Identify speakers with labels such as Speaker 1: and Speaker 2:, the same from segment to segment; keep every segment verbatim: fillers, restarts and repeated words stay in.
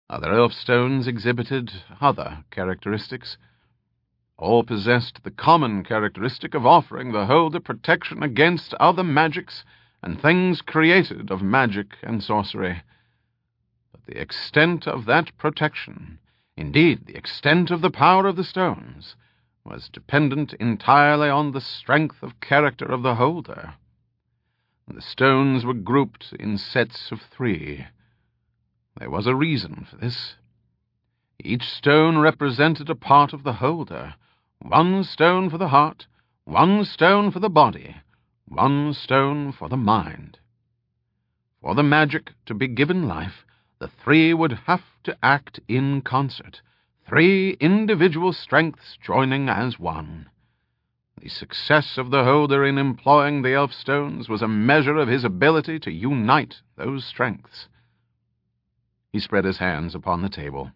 Speaker 1: Other elf stones exhibited other characteristics. All possessed the common characteristic of offering the holder protection against other magics and things created of magic and sorcery. But the extent of that protection, indeed the extent of the power of the stones, was dependent entirely on the strength of character of the holder. The stones were grouped in sets of three. There was a reason for this. Each stone represented a part of the holder, one stone for the heart, one stone for the body, one stone for the mind. For the magic to be given life, the three would have to act in concert, three individual strengths joining as one. The success of the holder in employing the elf stones was a measure of his ability to unite those strengths. He spread his hands upon the table.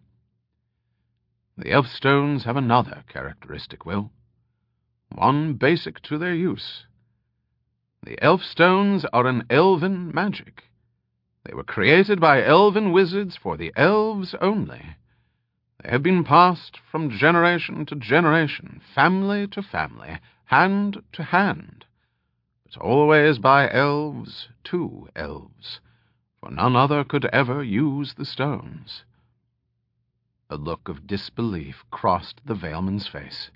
Speaker 1: The elf stones have another characteristic, Will, one basic to their use. The elf stones are an elven magic. They were created by elven wizards for the elves only. They have been passed from generation to generation, family to family, hand to hand, but always by elves to elves, for none other could ever use the stones. A look of disbelief crossed the Veilman's face.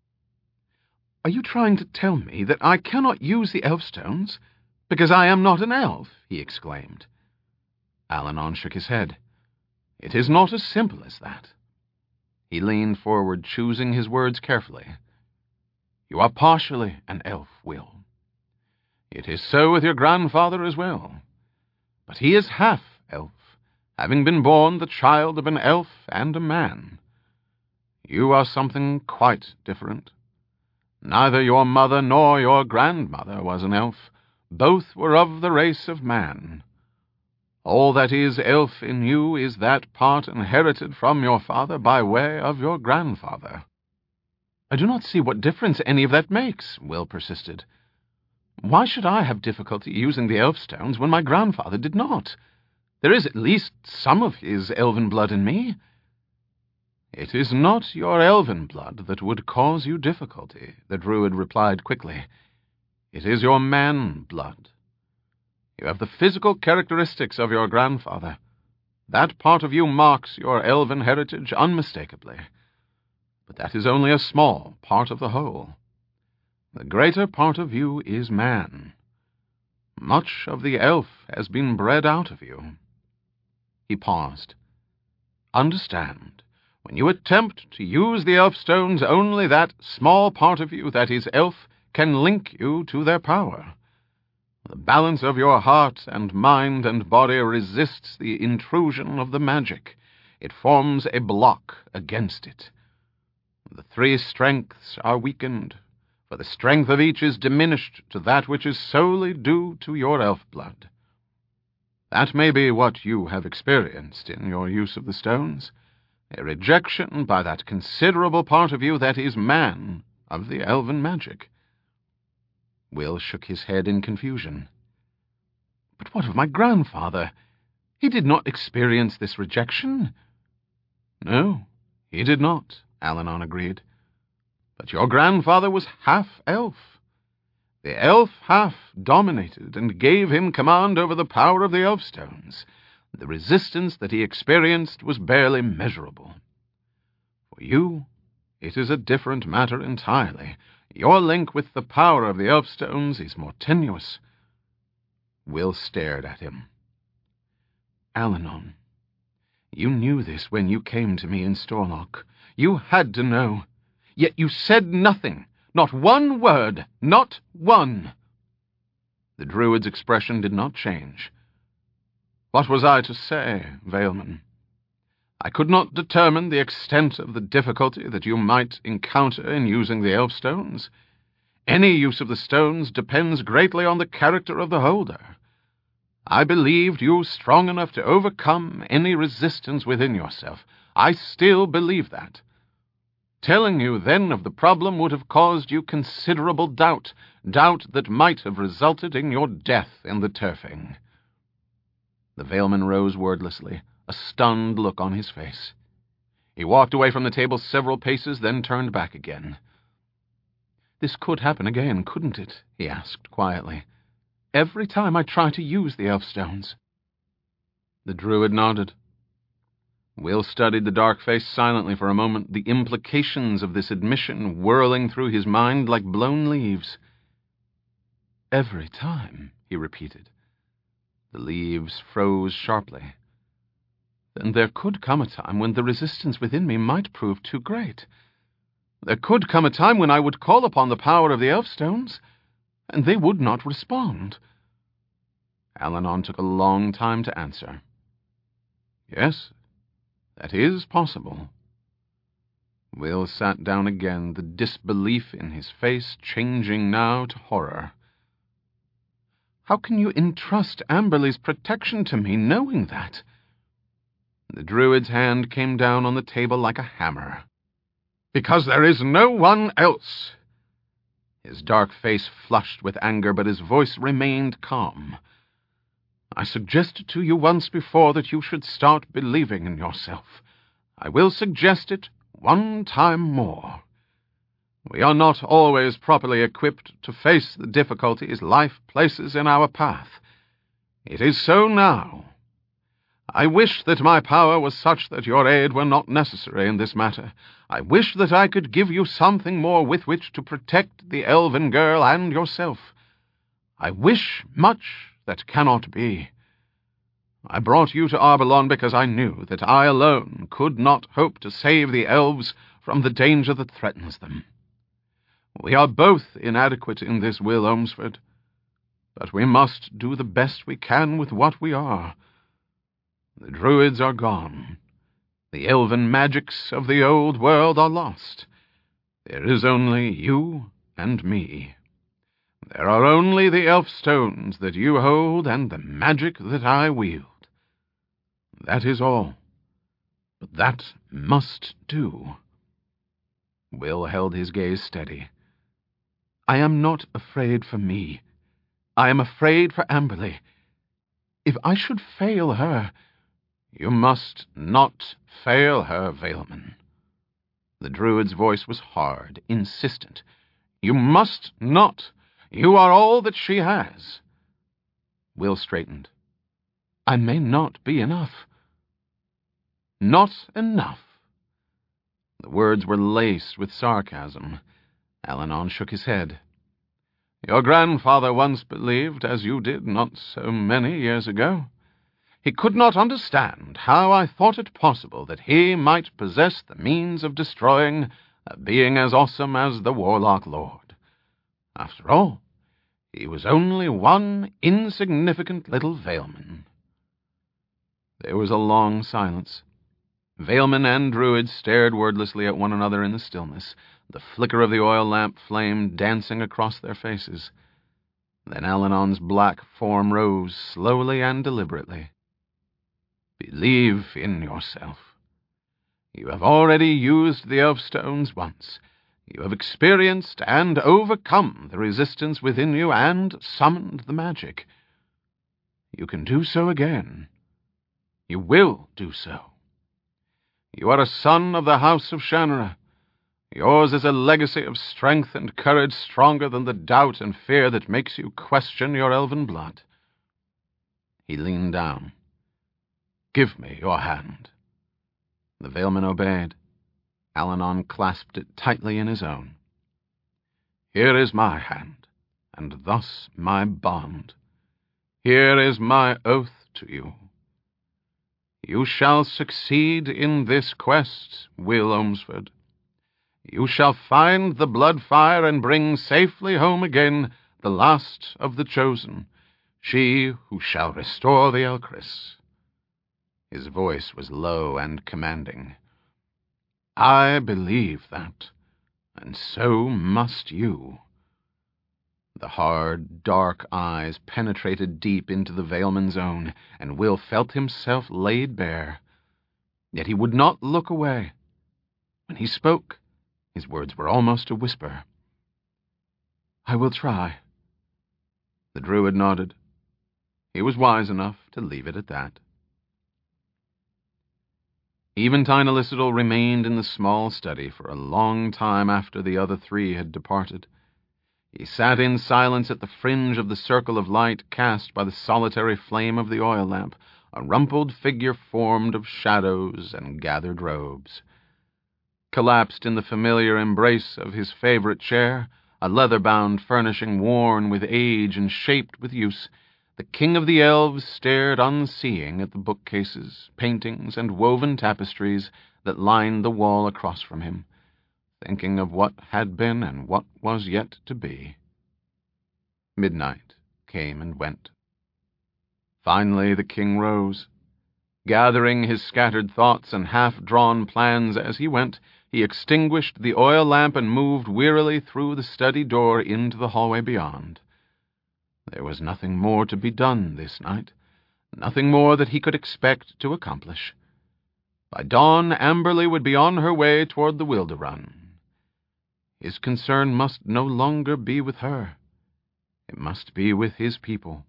Speaker 1: "Are you trying to tell me that I cannot use the elf stones because I am not an elf?" he exclaimed. Alanon shook his head. "It is not as simple as that." He leaned forward, choosing his words carefully. "You are partially an elf, Will. It is so with your grandfather as well. But he is half elf, having been born the child of an elf and a man. You are something quite different. Neither your mother nor your grandmother was an elf. Both were of the race of man. All that is elf in you is that part inherited from your father by way of your grandfather." "I do not see what difference any of that makes," Will persisted. "Why should I have difficulty using the elf stones when my grandfather did not? There is at least some of his elven blood in me." "It is not your elven blood that would cause you difficulty," the druid replied quickly. "It is your man blood. You have the physical characteristics of your grandfather. That part of you marks your elven heritage unmistakably. But that is only a small part of the whole. The greater part of you is man. Much of the elf has been bred out of you." He paused. "Understand, when you attempt to use the elf stones, only that small part of you that is elf can link you to their power. The balance of your heart and mind and body resists the intrusion of the magic. It forms a block against it. The three strengths are weakened, for the strength of each is diminished to that which is solely due to your elf blood. That may be what you have experienced in your use of the stones, a rejection by that considerable part of you that is man of the elven magic." Will shook his head in confusion. "But what of my grandfather? He did not experience this rejection." "No, he did not," Alanon agreed. "But your grandfather was half-elf. The elf half dominated and gave him command over the power of the elf stones. The resistance that he experienced was barely measurable. For you, it is a different matter entirely. Your link with the power of the elf stones is more tenuous." Will stared at him. "Alanon, you knew this when you came to me in Storlock. You had to know. Yet you said nothing, not one word, not one." The druid's expression did not change. "What was I to say, Veilman? I could not determine the extent of the difficulty that you might encounter in using the elf stones. Any use of the stones depends greatly on the character of the holder. I believed you strong enough to overcome any resistance within yourself. I still believe that. Telling you then of the problem would have caused you considerable doubt, doubt that might have resulted in your death in the turfing." The Veilman rose wordlessly, a stunned look on his face. He walked away from the table several paces, then turned back again. "This could happen again, couldn't it?" he asked quietly. "Every time I try to use the Elfstones." The Druid nodded. Will studied the dark face silently for a moment, the implications of this admission whirling through his mind like blown leaves. "Every time," he repeated. The leaves froze sharply. "Then there could come a time when the resistance within me might prove too great. There could come a time when I would call upon the power of the Elfstones, and they would not respond." Alanon took a long time to answer. "Yes, that is possible." Will sat down again, the disbelief in his face changing now to horror. "How can you entrust Amberley's protection to me, knowing that?" The Druid's hand came down on the table like a hammer. "Because there is no one else." His dark face flushed with anger, but his voice remained calm. "I suggested to you once before that you should start believing in yourself. I will suggest it one time more. We are not always properly equipped to face the difficulties life places in our path. It is so now. I wish that my power was such that your aid were not necessary in this matter. I wish that I could give you something more with which to protect the elven girl and yourself. I wish much that cannot be. I brought you to Arbeloon because I knew that I alone could not hope to save the elves from the danger that threatens them. We are both inadequate in this, Will Omsford, but we must do the best we can with what we are. The Druids are gone. The elven magics of the old world are lost. There is only you and me. There are only the Elfstones that you hold and the magic that I wield. That is all. But that must do." Will held his gaze steady. "I am not afraid for me. I am afraid for Amberley. If I should fail her—" "You must not fail her, Vailman." The Druid's voice was hard, insistent. "You must not. You are all that she has." Will straightened. "I may not be enough." "Not enough." The words were laced with sarcasm. Alanon shook his head. "Your grandfather once believed, as you did not so many years ago. He could not understand how I thought it possible that he might possess the means of destroying a being as awesome as the Warlock Lord. After all, he was only one insignificant little Vailman." There was a long silence. Vailman and Druid stared wordlessly at one another in the stillness, the flicker of the oil lamp flame dancing across their faces. Then Alanon's black form rose slowly and deliberately. "Believe in yourself. You have already used the Elfstones once. You have experienced and overcome the resistance within you and summoned the magic. You can do so again. You will do so. You are a son of the House of Shannara. Yours is a legacy of strength and courage stronger than the doubt and fear that makes you question your elven blood." He leaned down. "Give me your hand." The Vailman obeyed. Alanon clasped it tightly in his own. "Here is my hand, and thus my bond. Here is my oath to you. You shall succeed in this quest, Will Omsford. You shall find the blood fire and bring safely home again the last of the chosen, she who shall restore the Elcris." His voice was low and commanding. "I believe that, and so must you." The hard, dark eyes penetrated deep into the Vailman's own, and Will felt himself laid bare. Yet he would not look away. When he spoke, his words were almost a whisper. "I will try." The Druid nodded. He was wise enough to leave it at that. Eventide Elistidor remained in the small study for a long time after the other three had departed. He sat in silence at the fringe of the circle of light cast by the solitary flame of the oil lamp, a rumpled figure formed of shadows and gathered robes. Collapsed in the familiar embrace of his favorite chair, a leather-bound furnishing worn with age and shaped with use, the king of the elves stared unseeing at the bookcases, paintings, and woven tapestries that lined the wall across from him, thinking of what had been and what was yet to be. Midnight came and went. Finally the king rose. Gathering his scattered thoughts and half-drawn plans as he went, he extinguished the oil lamp and moved wearily through the study door into the hallway beyond. There was nothing more to be done this night, nothing more that he could expect to accomplish. By dawn, Amberley would be on her way toward the Wilderrun. His concern must no longer be with her. It must be with his people.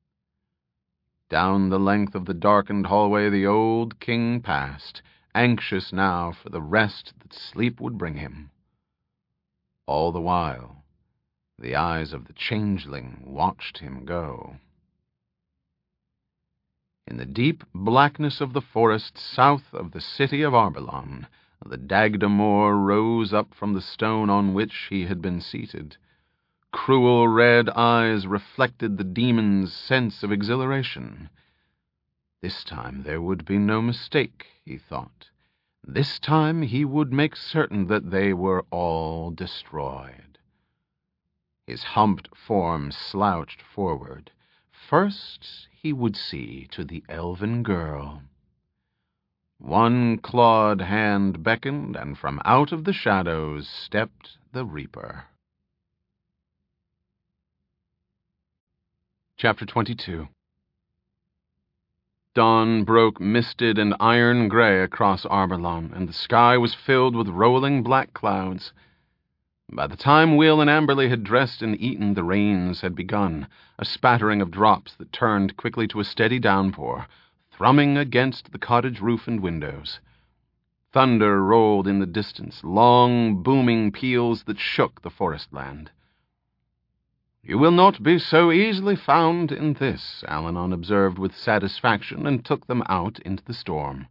Speaker 1: Down the length of the darkened hallway the old king passed, anxious now for the rest that sleep would bring him. All the while, the eyes of the changeling watched him go. In the deep blackness of the forest south of the city of Arbelan, the Dagda Mor rose up from the stone on which he had been seated. Cruel red eyes reflected the demon's sense of exhilaration. This time there would be no mistake, he thought. This time he would make certain that they were all destroyed. His humped form slouched forward. First he would see to the elven girl. One clawed hand beckoned, and from out of the shadows stepped the Reaper. Chapter twenty-two. Dawn broke misted and iron-gray across Arbelan, and the sky was filled with rolling black clouds. By the time Will and Amberley had dressed and eaten, the rains had begun, a spattering of drops that turned quickly to a steady downpour, thrumming against the cottage roof and windows. Thunder rolled in the distance, long, booming peals that shook the forest land. "You will not be so easily found in this," Alanon observed with satisfaction, and took them out into the storm.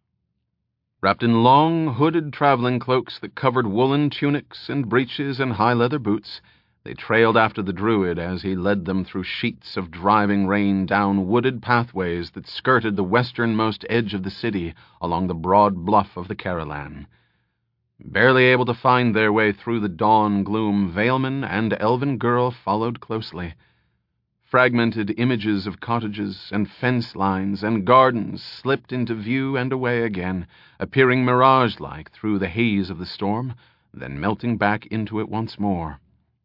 Speaker 1: Wrapped in long, hooded traveling cloaks that covered woolen tunics and breeches and high leather boots, they trailed after the druid as he led them through sheets of driving rain down wooded pathways that skirted the westernmost edge of the city along the broad bluff of the Carolan. Barely able to find their way through the dawn gloom, Veilman and elven girl followed closely. Fragmented images of cottages and fence lines and gardens slipped into view and away again, appearing mirage-like through the haze of the storm, then melting back into it once more.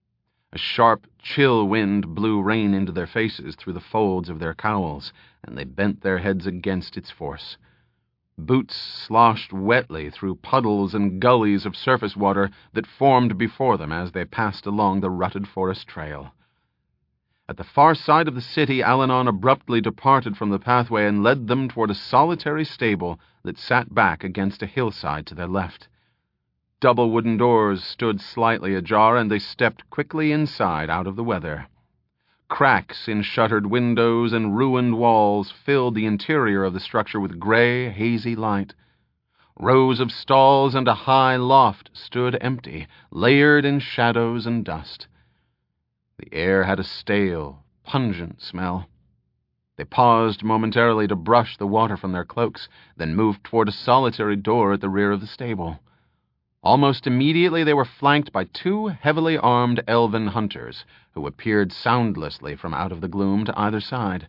Speaker 1: A sharp, chill wind blew rain into their faces through the folds of their cowls, and they bent their heads against its force. Boots sloshed wetly through puddles and gullies of surface water that formed before them as they passed along the rutted forest trail. At the far side of the city, Alanon abruptly departed from the pathway and led them toward a solitary stable that sat back against a hillside to their left. Double wooden doors stood slightly ajar, and they stepped quickly inside out of the weather. Cracks in shuttered windows and ruined walls filled the interior of the structure with gray, hazy light. Rows of stalls and a high loft stood empty, layered in shadows and dust. The air had a stale, pungent smell. They paused momentarily to brush the water from their cloaks, then moved toward a solitary door at the rear of the stable. Almost immediately they were flanked by two heavily armed elven hunters, who appeared soundlessly from out of the gloom to either side.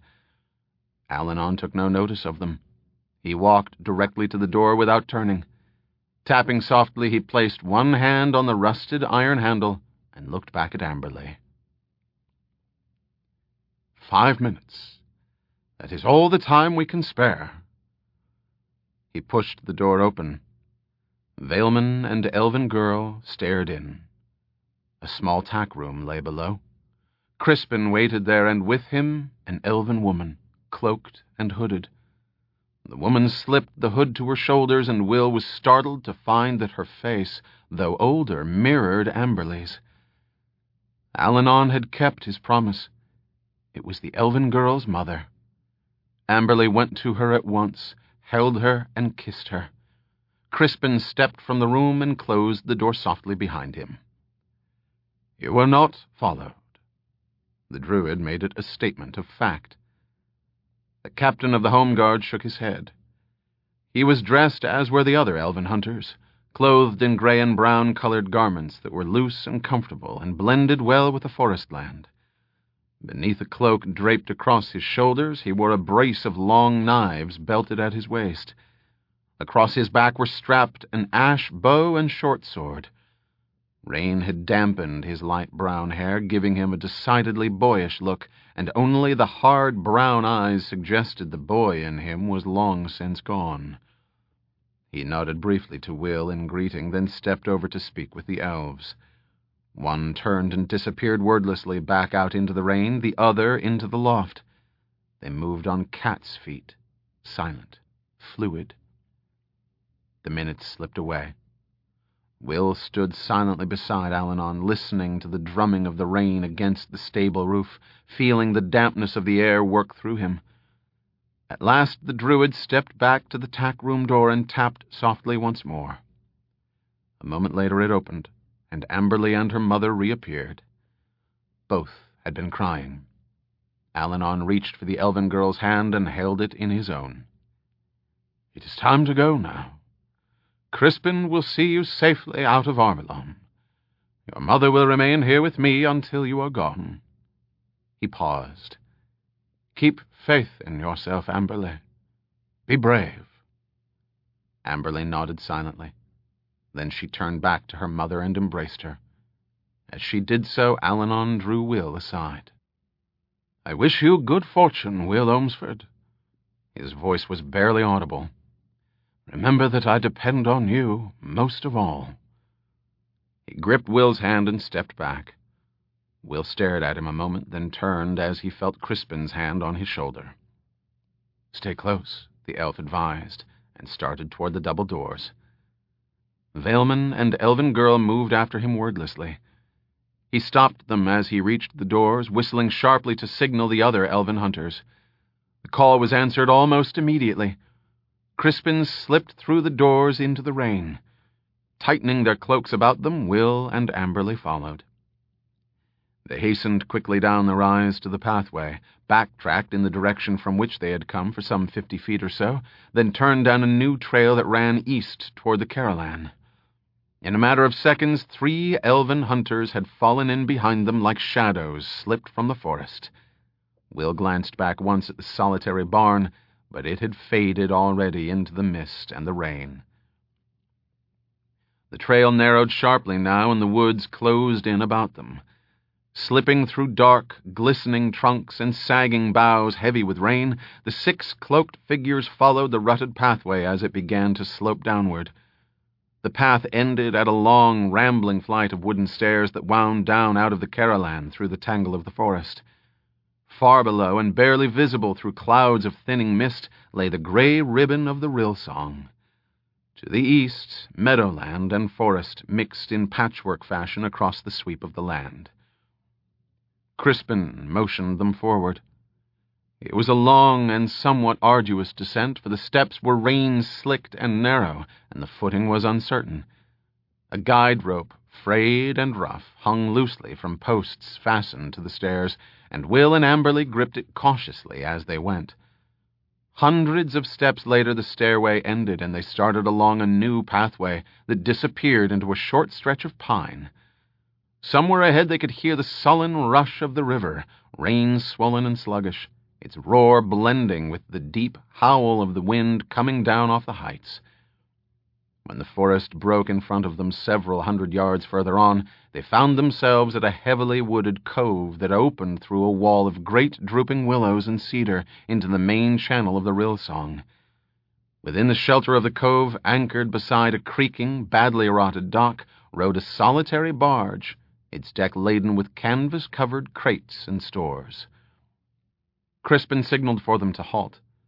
Speaker 1: Alanon took no notice of them. He walked directly to the door without turning. Tapping softly, he placed one hand on the rusted iron handle and looked back at Amberley. Five minutes. That is all the time we can spare. He pushed the door open. Veilman and elven girl stared in. A small tack room lay below. Crispin waited there, and with him an elven woman, cloaked and hooded. The woman slipped the hood to her shoulders, and Will was startled to find that her face, though older, mirrored Amberley's. Allanon had kept his promise. It was the elven girl's mother. Amberley went to her at once, held her, and kissed her. Crispin stepped from the room and closed the door softly behind him. "You were not followed." The Druid made it a statement of fact. The captain of the Home Guard shook his head. He was dressed as were the other elven hunters, clothed in gray and brown-colored garments that were loose and comfortable and blended well with the forest land. Beneath a cloak draped across his shoulders, he wore a brace of long knives belted at his waist. Across his back were strapped an ash bow and short sword. Rain had dampened his light brown hair, giving him a decidedly boyish look, and only the hard brown eyes suggested the boy in him was long since gone. He nodded briefly to Will in greeting, then stepped over to speak with the elves. One turned and disappeared wordlessly back out into the rain, the other into the loft. They moved on cat's feet, silent, fluid. The minutes slipped away. Will stood silently beside Allanon, listening to the drumming of the rain against the stable roof, feeling the dampness of the air work through him. At last the Druid stepped back to the tack-room door and tapped softly once more. A moment later it opened, and Amberley and her mother reappeared. Both had been crying. Allanon reached for the elven girl's hand and held it in his own. "It is time to go now. Crispin will see you safely out of Armelon. Your mother will remain here with me until you are gone." He paused. "Keep faith in yourself, Amberley. Be brave." Amberley nodded silently. Then she turned back to her mother and embraced her. As she did so, Allanon drew Will aside. "I wish you good fortune, Will Ohmsford." His voice was barely audible. "Remember that I depend on you most of all." He gripped Will's hand and stepped back. Will stared at him a moment, then turned as he felt Crispin's hand on his shoulder. "Stay close," the elf advised, and started toward the double doors. Valeman and elven girl moved after him wordlessly. He stopped them as he reached the doors, whistling sharply to signal the other elven hunters. The call was answered almost immediately. Crispin slipped through the doors into the rain. Tightening their cloaks about them, Will and Amberley followed. They hastened quickly down the rise to the pathway, backtracked in the direction from which they had come for some fifty feet or so, then turned down a new trail that ran east toward the Caroline. In a matter of seconds, three elven hunters had fallen in behind them like shadows slipped from the forest. Will glanced back once at the solitary barn, but it had faded already into the mist and the rain. The trail narrowed sharply now, and the woods closed in about them. Slipping through dark, glistening trunks and sagging boughs heavy with rain, the six cloaked figures followed the rutted pathway as it began to slope downward. The path ended at a long, rambling flight of wooden stairs that wound down out of the Caroline through the tangle of the forest. Far below, and barely visible through clouds of thinning mist, lay the gray ribbon of the Rillsong. To the east, meadowland and forest mixed in patchwork fashion across the sweep of the land. Crispin motioned them forward. It was a long and somewhat arduous descent, for the steps were rain-slicked and narrow, and the footing was uncertain. A guide rope, frayed and rough, hung loosely from posts fastened to the stairs, and Will and Amberley gripped it cautiously as they went. Hundreds of steps later the stairway ended, and they started along a new pathway that disappeared into a short stretch of pine. Somewhere ahead they could hear the sullen rush of the river, rain-swollen and sluggish, its roar blending with the deep howl of the wind coming down off the heights. When the forest broke in front of them several hundred yards further on, they found themselves at a heavily wooded cove that opened through a wall of great drooping willows and cedar into the main channel of the Rillsong. Within the shelter of the cove, anchored beside a creaking, badly rotted dock, rode a solitary barge, its deck laden with canvas-covered crates and stores. Crispin signaled for them to halt.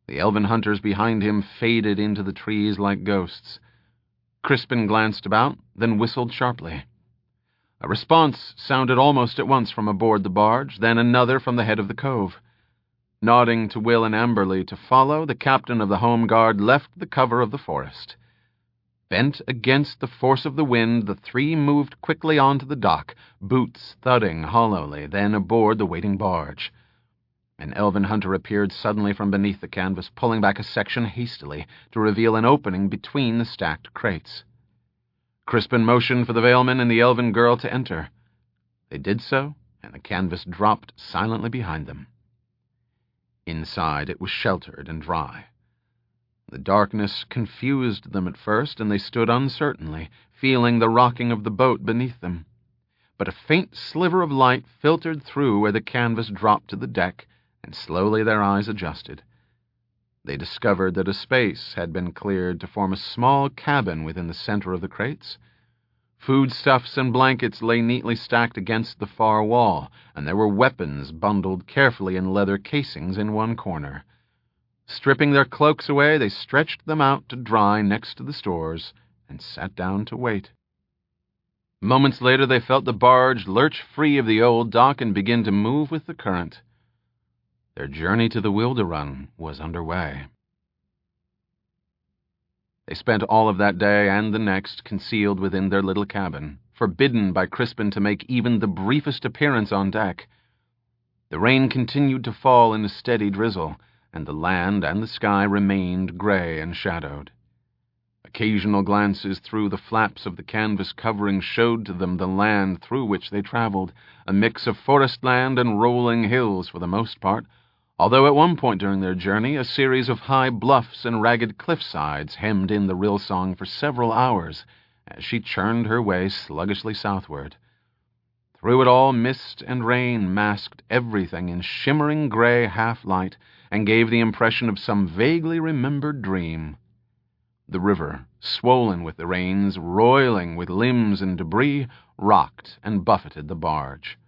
Speaker 1: The elven hunters behind him faded into the trees like ghosts. Crispin glanced about, then whistled sharply. A response sounded almost at once from aboard the barge, then another from the head of the cove. Nodding to Will and Amberley to follow, the captain of the home guard left the cover of the forest. Bent against the force of the wind, the three moved quickly onto the dock, boots thudding hollowly, then aboard the waiting barge. An elven hunter appeared suddenly from beneath the canvas, pulling back a section hastily to reveal an opening between the stacked crates. Crispin motioned for the Veilman and the elven girl to enter. They did so, and the canvas dropped silently behind them. Inside it was sheltered and dry. The darkness confused them at first, and they stood uncertainly, feeling the rocking of the boat beneath them. But a faint sliver of light filtered through where the canvas dropped to the deck, and slowly their eyes adjusted. They discovered that a space had been cleared to form a small cabin within the center of the crates. Foodstuffs and blankets lay neatly stacked against the far wall, and there were weapons bundled carefully in leather casings in one corner. Stripping their cloaks away, they stretched them out to dry next to the stores and sat down to wait. Moments later, they felt the barge lurch free of the old dock and begin to move with the current. Their journey to the Wilderrun was underway. They spent all of that day and the next concealed within their little cabin, forbidden by Crispin to make even the briefest appearance on deck. The rain continued to fall in a steady drizzle, and the land and the sky remained gray and shadowed. Occasional glances through the flaps of the canvas covering showed to them the land through which they traveled, a mix of forest land and rolling hills for the most part, although at one point during their journey a series of high bluffs and ragged cliffsides hemmed in the Rillsong for several hours as she churned her way sluggishly southward. Through it all, mist and rain masked everything in shimmering gray half-light and gave the impression of some vaguely remembered dream. The river, swollen with the rains, roiling with limbs and debris, rocked and buffeted the barge.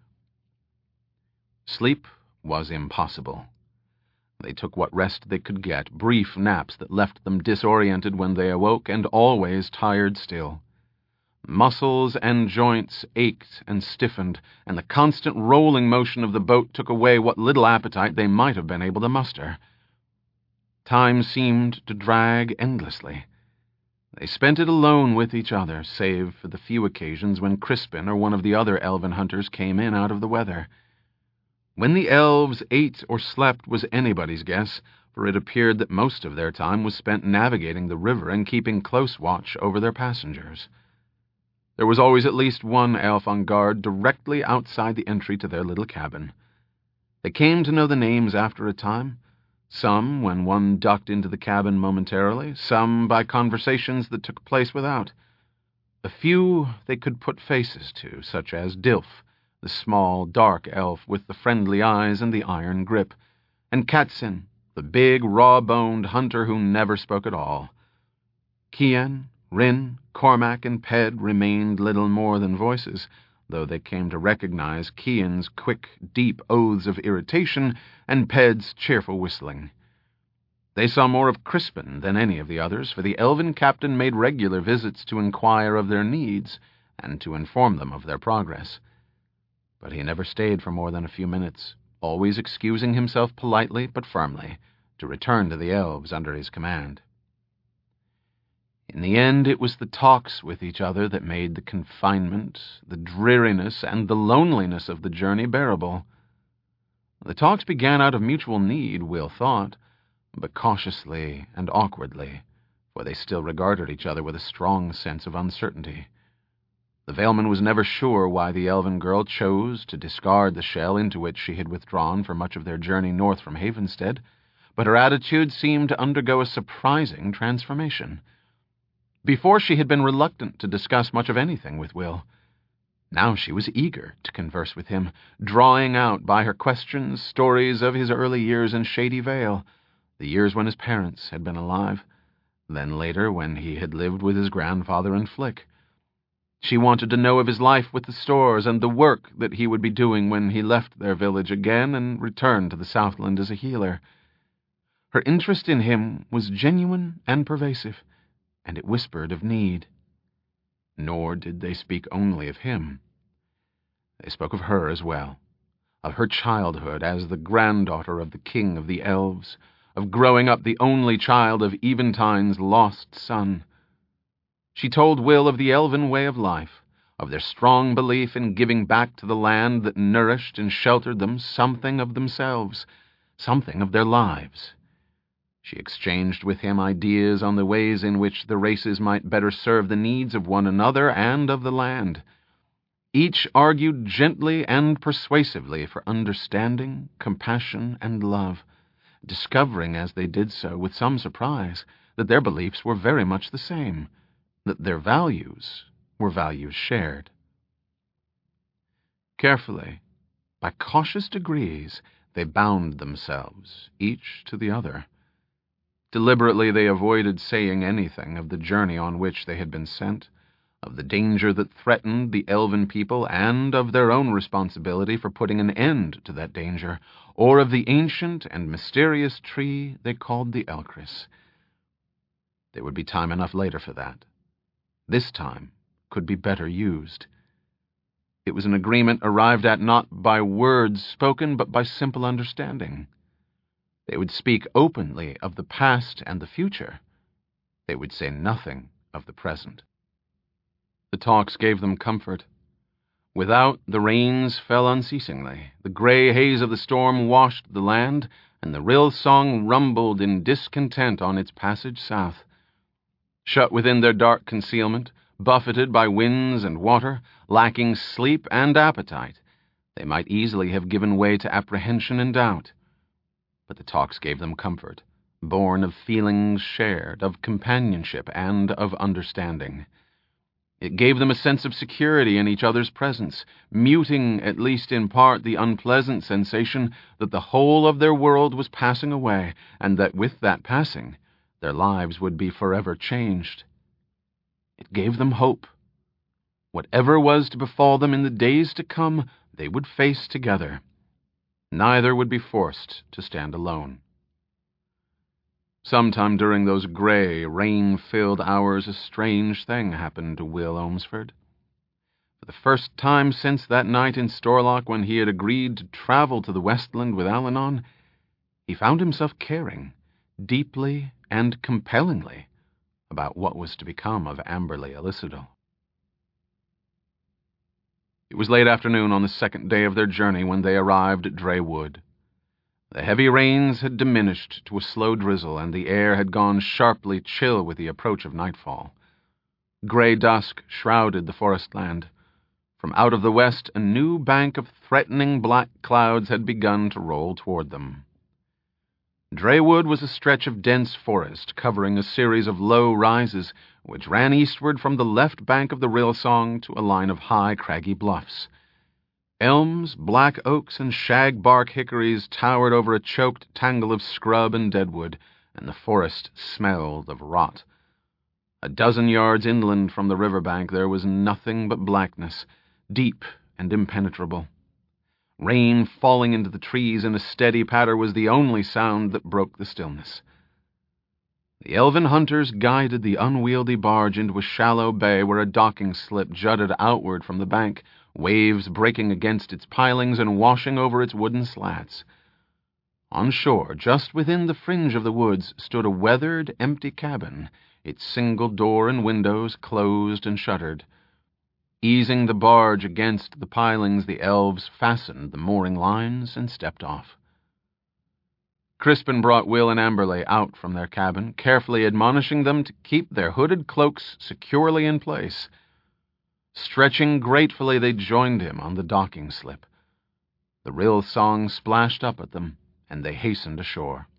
Speaker 1: Sleep was impossible. They took what rest they could get, brief naps that left them disoriented when they awoke and always tired still. Muscles and joints ached and stiffened, and the constant rolling motion of the boat took away what little appetite they might have been able to muster. Time seemed to drag endlessly. They spent it alone with each other, save for the few occasions when Crispin or one of the other elven hunters came in out of the weather. When the elves ate or slept was anybody's guess, for it appeared that most of their time was spent navigating the river and keeping close watch over their passengers. There was always at least one elf on guard directly outside the entry to their little cabin. They came to know the names after a time, some when one ducked into the cabin momentarily, some by conversations that took place without. A few they could put faces to, such as Dilf, the small, dark elf with the friendly eyes and the iron grip, and Katzin, the big, raw-boned hunter who never spoke at all. Kian, Rin, Cormac, and Ped remained little more than voices, though they came to recognize Kian's quick, deep oaths of irritation and Ped's cheerful whistling. They saw more of Crispin than any of the others, for the elven captain made regular visits to inquire of their needs and to inform them of their progress. But he never stayed for more than a few minutes, always excusing himself politely but firmly to return to the elves under his command. In the end, it was the talks with each other that made the confinement, the dreariness, and the loneliness of the journey bearable. The talks began out of mutual need, Will thought, but cautiously and awkwardly, for they still regarded each other with a strong sense of uncertainty. The Veilman was never sure why the elven girl chose to discard the shell into which she had withdrawn for much of their journey north from Havenstead, but her attitude seemed to undergo a surprising transformation. Before, she had been reluctant to discuss much of anything with Will. Now she was eager to converse with him, drawing out by her questions stories of his early years in Shady Vale, the years when his parents had been alive, then later when he had lived with his grandfather and Flick. She wanted to know of his life with the stores and the work that he would be doing when he left their village again and returned to the Southland as a healer. Her interest in him was genuine and pervasive, and it whispered of need. Nor did they speak only of him. They spoke of her as well, of her childhood as the granddaughter of the king of the elves, of growing up the only child of Eventine's lost son. She told Will of the elven way of life, of their strong belief in giving back to the land that nourished and sheltered them something of themselves, something of their lives. She exchanged with him ideas on the ways in which the races might better serve the needs of one another and of the land. Each argued gently and persuasively for understanding, compassion, and love, discovering as they did so with some surprise that their beliefs were very much the same, that their values were values shared. Carefully, by cautious degrees, they bound themselves, each to the other. Deliberately they avoided saying anything of the journey on which they had been sent, of the danger that threatened the elven people, and of their own responsibility for putting an end to that danger, or of the ancient and mysterious tree they called the Elcris. There would be time enough later for that. This time could be better used. It was an agreement arrived at not by words spoken, but by simple understanding. They would speak openly of the past and the future. They would say nothing of the present. The talks gave them comfort. Without, the rains fell unceasingly. The gray haze of the storm washed the land, and the rill song rumbled in discontent on its passage south. Shut within their dark concealment, buffeted by winds and water, lacking sleep and appetite, they might easily have given way to apprehension and doubt. But the talks gave them comfort, born of feelings shared, of companionship, and of understanding. It gave them a sense of security in each other's presence, muting, at least in part, the unpleasant sensation that the whole of their world was passing away, and that with that passing, their lives would be forever changed. It gave them hope. Whatever was to befall them in the days to come, they would face together. Neither would be forced to stand alone. Sometime during those gray, rain-filled hours, a strange thing happened to Will Ohmsford. For the first time since that night in Storlock when he had agreed to travel to the Westland with Alanon, he found himself caring, deeply and compellingly, about what was to become of Amberley Elissadal. It was late afternoon on the second day of their journey when they arrived at Dray Wood. The heavy rains had diminished to a slow drizzle, and the air had gone sharply chill with the approach of nightfall. Gray dusk shrouded the forest land. From out of the west, a new bank of threatening black clouds had begun to roll toward them. Dray Wood was a stretch of dense forest covering a series of low rises which ran eastward from the left bank of the Rillsong to a line of high, craggy bluffs. Elms, black oaks, and shag-bark hickories towered over a choked tangle of scrub and deadwood, and the forest smelled of rot. A dozen yards inland from the riverbank there was nothing but blackness, deep and impenetrable. Rain falling into the trees in a steady patter was the only sound that broke the stillness. The elven hunters guided the unwieldy barge into a shallow bay where a docking slip jutted outward from the bank, waves breaking against its pilings and washing over its wooden slats. On shore, just within the fringe of the woods, stood a weathered, empty cabin, its single door and windows closed and shuttered. Easing the barge against the pilings, the elves fastened the mooring lines and stepped off. Crispin brought Will and Amberley out from their cabin, carefully admonishing them to keep their hooded cloaks securely in place. Stretching gratefully, they joined him on the docking slip. The Rillsong splashed up at them, and they hastened ashore.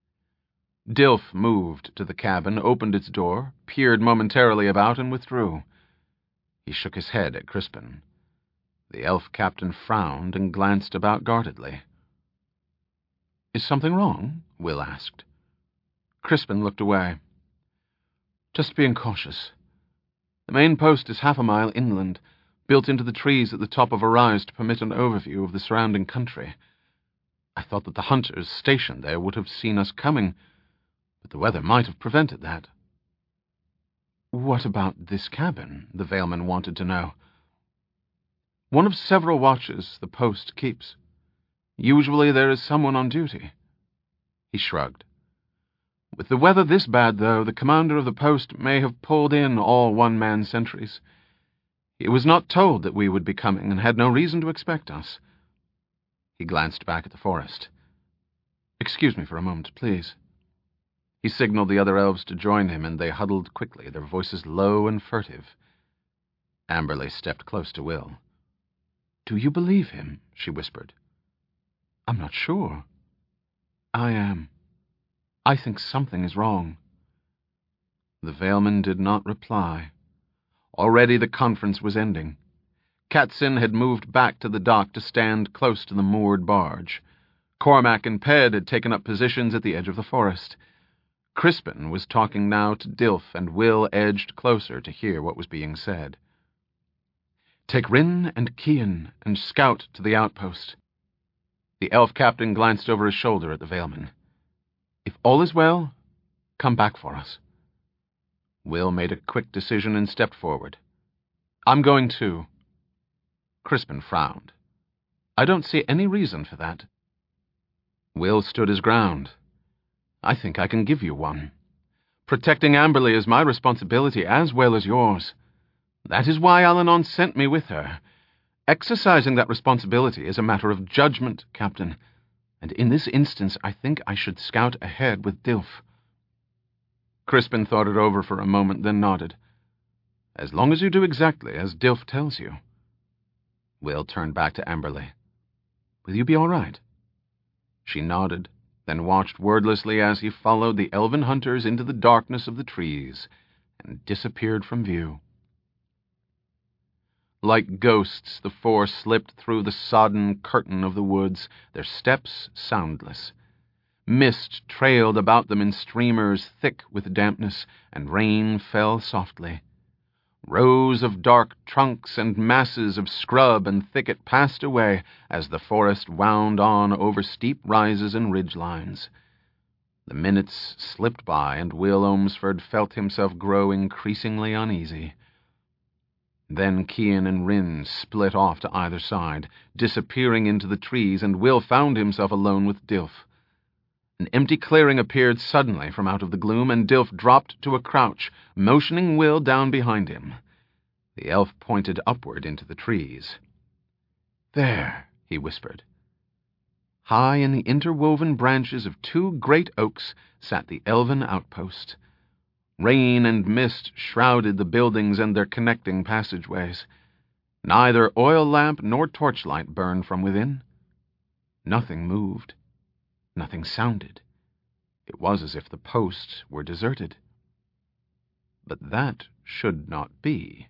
Speaker 1: Dilf moved to the cabin, opened its door, peered momentarily about, and withdrew. He shook his head at Crispin. The elf captain frowned and glanced about guardedly. "Is something wrong?" Will asked. Crispin looked away. "Just being cautious. The main post is half a mile inland, built into the trees at the top of a rise to permit an overview of the surrounding country. I thought that the hunters stationed there would have seen us coming, but the weather might have prevented that. What about this cabin? The Veilman wanted to know. One of several watches the post keeps. Usually there is someone on duty. He shrugged. With the weather this bad, though, the commander of the post may have pulled in all one-man sentries. He was not told that we would be coming and had no reason to expect us. He glanced back at the forest. Excuse me for a moment, please. He signaled the other elves to join him, and they huddled quickly, their voices low and furtive. Amberley stepped close to Will. Do you believe him? She whispered. I'm not sure. I am. I think something is wrong. The Veilman did not reply. Already the conference was ending. Katzin had moved back to the dock to stand close to the moored barge. Cormac and Ped had taken up positions at the edge of the forest. Crispin was talking now to Dilf, and Will edged closer to hear what was being said. Take Rin and Kian and scout to the outpost. The elf captain glanced over his shoulder at the Veilman. If all is well, come back for us. Will made a quick decision and stepped forward. I'm going too. Crispin frowned. I don't see any reason for that. Will stood his ground. I think I can give you one. Protecting Amberley is my responsibility as well as yours. That is why Al-Anon sent me with her. Exercising that responsibility is a matter of judgment, Captain, and in this instance I think I should scout ahead with Dilf. Crispin thought it over for a moment, then nodded. As long as you do exactly as Dilf tells you. Will turned back to Amberley. Will you be all right? She nodded, then watched wordlessly as he followed the elven hunters into the darkness of the trees and disappeared from view. Like ghosts, the four slipped through the sodden curtain of the woods, their steps soundless. Mist trailed about them in streamers thick with dampness, and rain fell softly. Rows of dark trunks and masses of scrub and thicket passed away as the forest wound on over steep rises and ridgelines. The minutes slipped by, and Will Ohmsford felt himself grow increasingly uneasy. Then Kian and Rin split off to either side, disappearing into the trees, and Will found himself alone with Dilf. An empty clearing appeared suddenly from out of the gloom, and Dilf dropped to a crouch, motioning Will down behind him. The elf pointed upward into the trees. There, he whispered. High in the interwoven branches of two great oaks sat the elven outpost. Rain and mist shrouded the buildings and their connecting passageways. Neither oil lamp nor torchlight burned from within. Nothing moved. Nothing sounded. It was as if the post were deserted. But that should not be.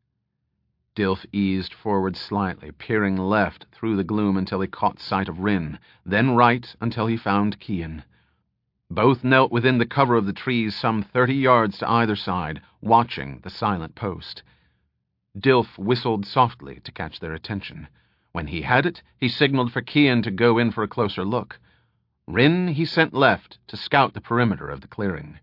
Speaker 1: Dilf eased forward slightly, peering left through the gloom until he caught sight of Rin, then right until he found Kian. Both knelt within the cover of the trees some thirty yards to either side, watching the silent post. Dilf whistled softly to catch their attention. When he had it, he signaled for Kian to go in for a closer look. Rin he sent left to scout the perimeter of the clearing.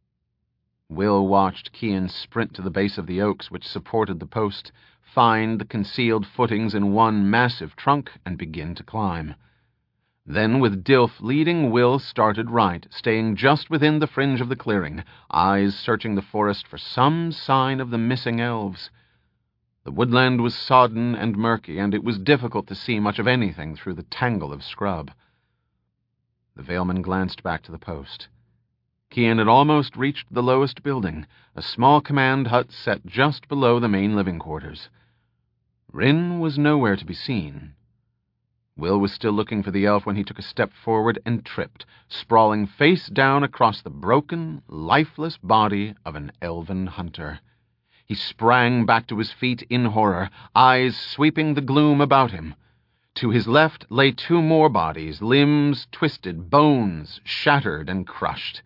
Speaker 1: Will watched Kian sprint to the base of the oaks which supported the post, find the concealed footings in one massive trunk, and begin to climb. Then, with Dilf leading, Will started right, staying just within the fringe of the clearing, eyes searching the forest for some sign of the missing elves. The woodland was sodden and murky, and it was difficult to see much of anything through the tangle of scrub. The Veilman glanced back to the post. Kian had almost reached the lowest building, a small command hut set just below the main living quarters. Rin was nowhere to be seen. Will was still looking for the elf when he took a step forward and tripped, sprawling face down across the broken, lifeless body of an elven hunter. He sprang back to his feet in horror, eyes sweeping the gloom about him. To his left lay two more bodies, limbs twisted, bones shattered and crushed.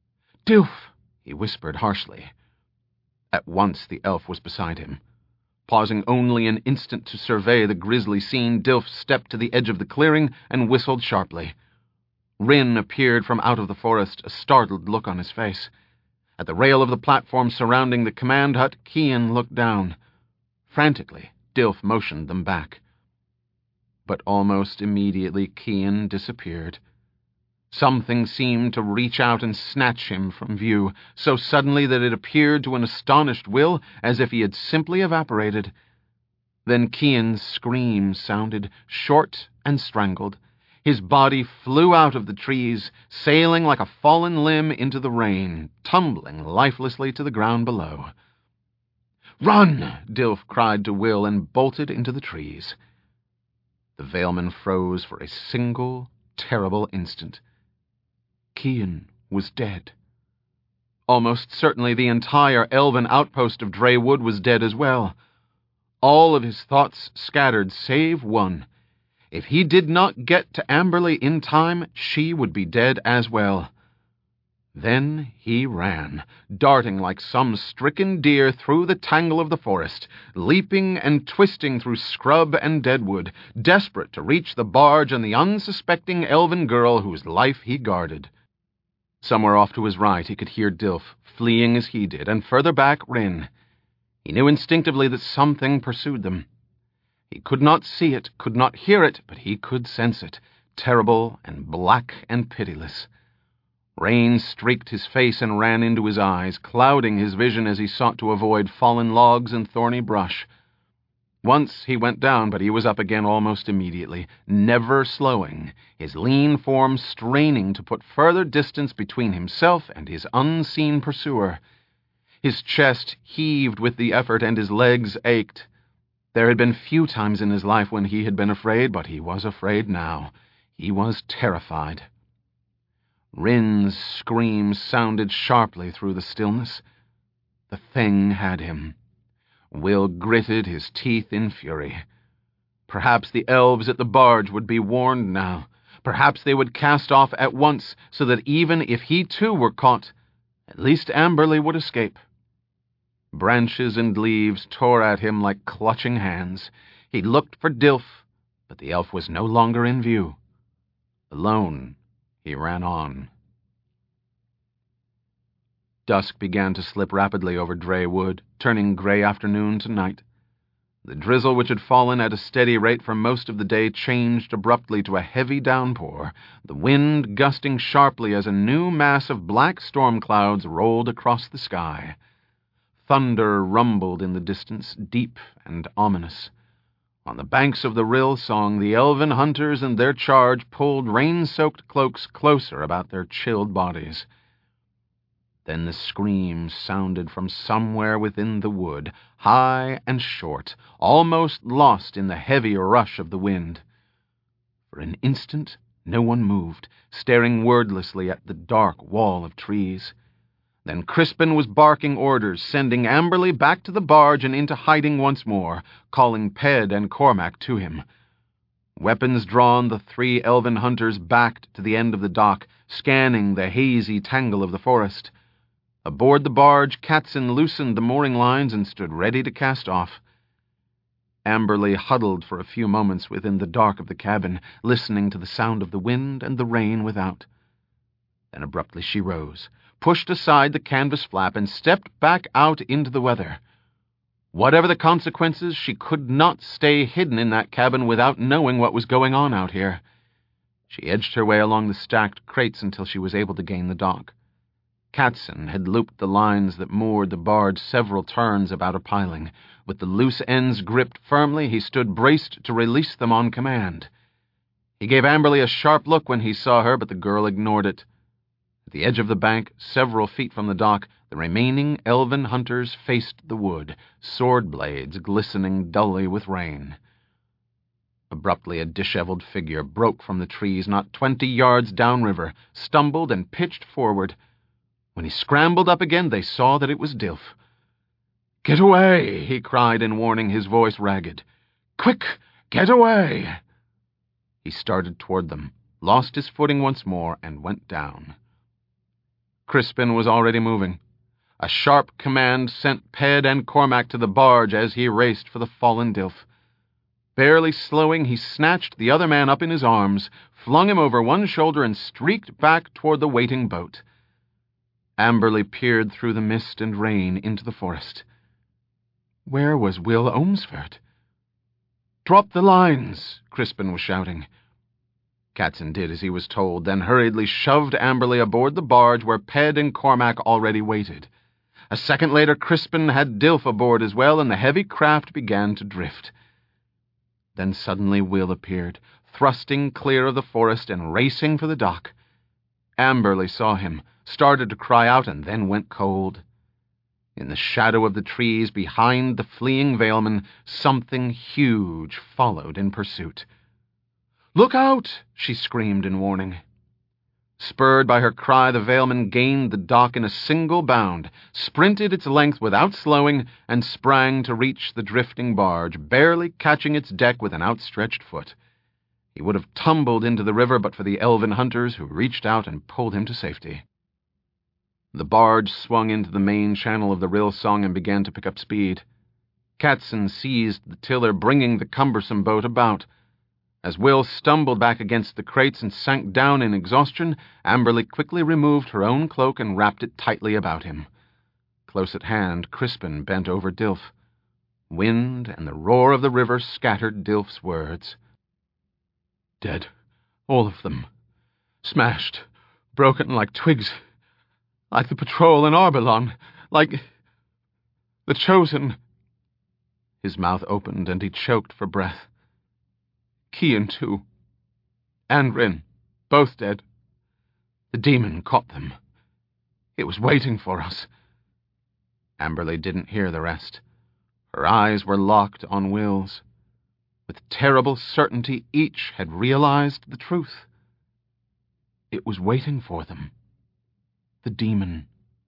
Speaker 1: "Dilf!" he whispered harshly. At once the elf was beside him. Pausing only an instant to survey the grisly scene, Dilf stepped to the edge of the clearing and whistled sharply. Rin appeared from out of the forest, a startled look on his face. At the rail of the platform surrounding the command hut, Kian looked down. Frantically, Dilf motioned them back. But almost immediately Kian disappeared. Something seemed to reach out and snatch him from view, so suddenly that it appeared to an astonished Will as if he had simply evaporated. Then Kian's scream sounded, short and strangled. His body flew out of the trees, sailing like a fallen limb into the rain, tumbling lifelessly to the ground below. "Run!" Dilf cried to Will and bolted into the trees. The Veilman froze for a single, terrible instant. Kian was dead. Almost certainly the entire elven outpost of Draywood was dead as well. All of his thoughts scattered save one. If he did not get to Amberley in time, she would be dead as well. Then he ran, darting like some stricken deer through the tangle of the forest, leaping and twisting through scrub and deadwood, desperate to reach the barge and the unsuspecting elven girl whose life he guarded. Somewhere off to his right he could hear Dilf, fleeing as he did, and further back Rin. He knew instinctively that something pursued them. He could not see it, could not hear it, but he could sense it, terrible and black and pitiless. Rain streaked his face and ran into his eyes, clouding his vision as he sought to avoid fallen logs and thorny brush. Once he went down, but he was up again almost immediately, never slowing, his lean form straining to put further distance between himself and his unseen pursuer. His chest heaved with the effort and his legs ached. There had been few times in his life when he had been afraid, but he was afraid now. He was terrified. Rin's scream sounded sharply through the stillness. The thing had him. Will gritted his teeth in fury. Perhaps the elves at the barge would be warned now. Perhaps they would cast off at once, so that even if he too were caught, at least Amberley would escape. Branches and leaves tore at him like clutching hands. He looked for Dilf, but the elf was no longer in view. Alone, he ran on. Dusk began to slip rapidly over Draywood, turning gray afternoon to night. The drizzle which had fallen at a steady rate for most of the day changed abruptly to a heavy downpour, the wind gusting sharply as a new mass of black storm clouds rolled across the sky. Thunder rumbled in the distance, deep and ominous. On the banks of the rill song, the elven hunters and their charge pulled rain-soaked cloaks closer about their chilled bodies. Then the scream sounded from somewhere within the wood, high and short, almost lost in the heavy rush of the wind. For an instant, no one moved, staring wordlessly at the dark wall of trees. Then Crispin was barking orders, sending Amberley back to the barge and into hiding once more, calling Ped and Cormac to him. Weapons drawn, the three elven hunters backed to the end of the dock, scanning the hazy tangle of the forest. Aboard the barge, Katzin loosened the mooring lines and stood ready to cast off. Amberley huddled for a few moments within the dark of the cabin, listening to the sound of the wind and the rain without. Then abruptly she rose, pushed aside the canvas flap, and stepped back out into the weather. Whatever the consequences, she could not stay hidden in that cabin without knowing what was going on out here. She edged her way along the stacked crates until she was able to gain the dock. Katzin had looped the lines that moored the barge several turns about a piling. With the loose ends gripped firmly, he stood braced to release them on command. He gave Amberley a sharp look when he saw her, but the girl ignored it. At the edge of the bank, several feet from the dock, the remaining elven hunters faced the wood, sword blades glistening dully with rain. Abruptly, a disheveled figure broke from the trees not twenty yards downriver, stumbled and pitched forward. When he scrambled up again, they saw that it was Dilf. "Get away!" he cried in warning, his voice ragged. "Quick! Get away!" He started toward them, lost his footing once more, and went down. Crispin was already moving. A sharp command sent Ped and Cormac to the barge as he raced for the fallen Dilf. Barely slowing, he snatched the other man up in his arms, flung him over one shoulder, and streaked back toward the waiting boat. Amberley peered through the mist and rain into the forest. Where was Will Ohmsford? "Drop the lines!" Crispin was shouting. Catson did as he was told, then hurriedly shoved Amberley aboard the barge where Ped and Cormac already waited. A second later, Crispin had Dilf aboard as well, and the heavy craft began to drift. Then suddenly Will appeared, thrusting clear of the forest and racing for the dock. Amberley saw him, started to cry out, and then went cold. In the shadow of the trees behind the fleeing Valeman, something huge followed in pursuit. "Look out!" she screamed in warning. Spurred by her cry, the Valeman gained the dock in a single bound, sprinted its length without slowing, and sprang to reach the drifting barge, barely catching its deck with an outstretched foot. He would have tumbled into the river but for the elven hunters who reached out and pulled him to safety. The barge swung into the main channel of the Rillsong and began to pick up speed. Catson seized the tiller, bringing the cumbersome boat about. As Will stumbled back against the crates and sank down in exhaustion, Amberley quickly removed her own cloak and wrapped it tightly about him. Close at hand, Crispin bent over Dilf. Wind and the roar of the river scattered Dilf's words. "Dead, all of them. Smashed, broken like twigs. Like the patrol in Arbelon. Like the Chosen." His mouth opened and he choked for breath. Kian, too. And Rin, both dead. The demon caught them. It was waiting for us. Amberley didn't hear the rest. Her eyes were locked on Will's. With terrible certainty, each had realized the truth. It was waiting for them. The demon.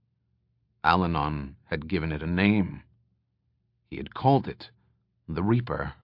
Speaker 1: Alanon had given it a name. He had called it the Reaper.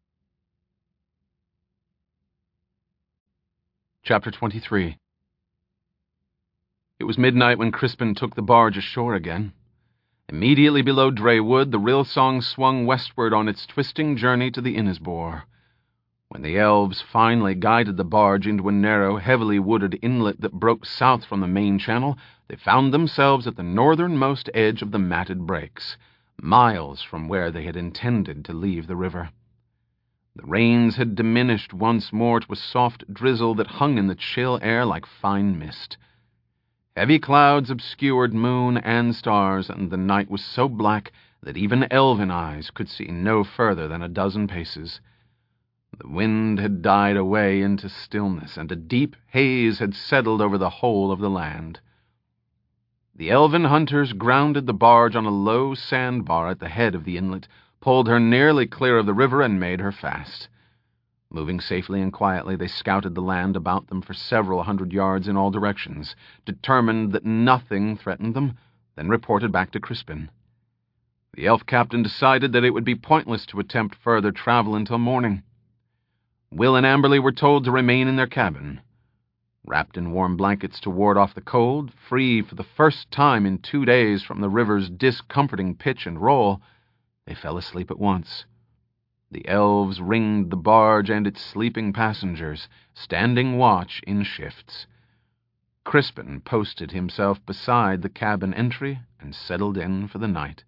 Speaker 1: Chapter twenty-three. It was midnight when Crispin took the barge ashore again. Immediately below Draywood, the Rillsong swung westward on its twisting journey to the Innisbore. When the elves finally guided the barge into a narrow, heavily wooded inlet that broke south from the main channel, they found themselves at the northernmost edge of the matted breaks, miles from where they had intended to leave the river. The rains had diminished once more to a soft drizzle that hung in the chill air like fine mist. Heavy clouds obscured moon and stars, and the night was so black that even elven eyes could see no further than a dozen paces. The wind had died away into stillness, and a deep haze had settled over the whole of the land. The elven hunters grounded the barge on a low sandbar at the head of the inlet, pulled her nearly clear of the river, and made her fast. Moving safely and quietly, they scouted the land about them for several hundred yards in all directions, determined that nothing threatened them, then reported back to Crispin. The elf captain decided that it would be pointless to attempt further travel until morning. Will and Amberley were told to remain in their cabin. Wrapped in warm blankets to ward off the cold, free for the first time in two days from the river's discomforting pitch and roll, they fell asleep at once. The elves ringed the barge and its sleeping passengers, standing watch in shifts. Crispin posted himself beside the cabin entry and settled in for the night.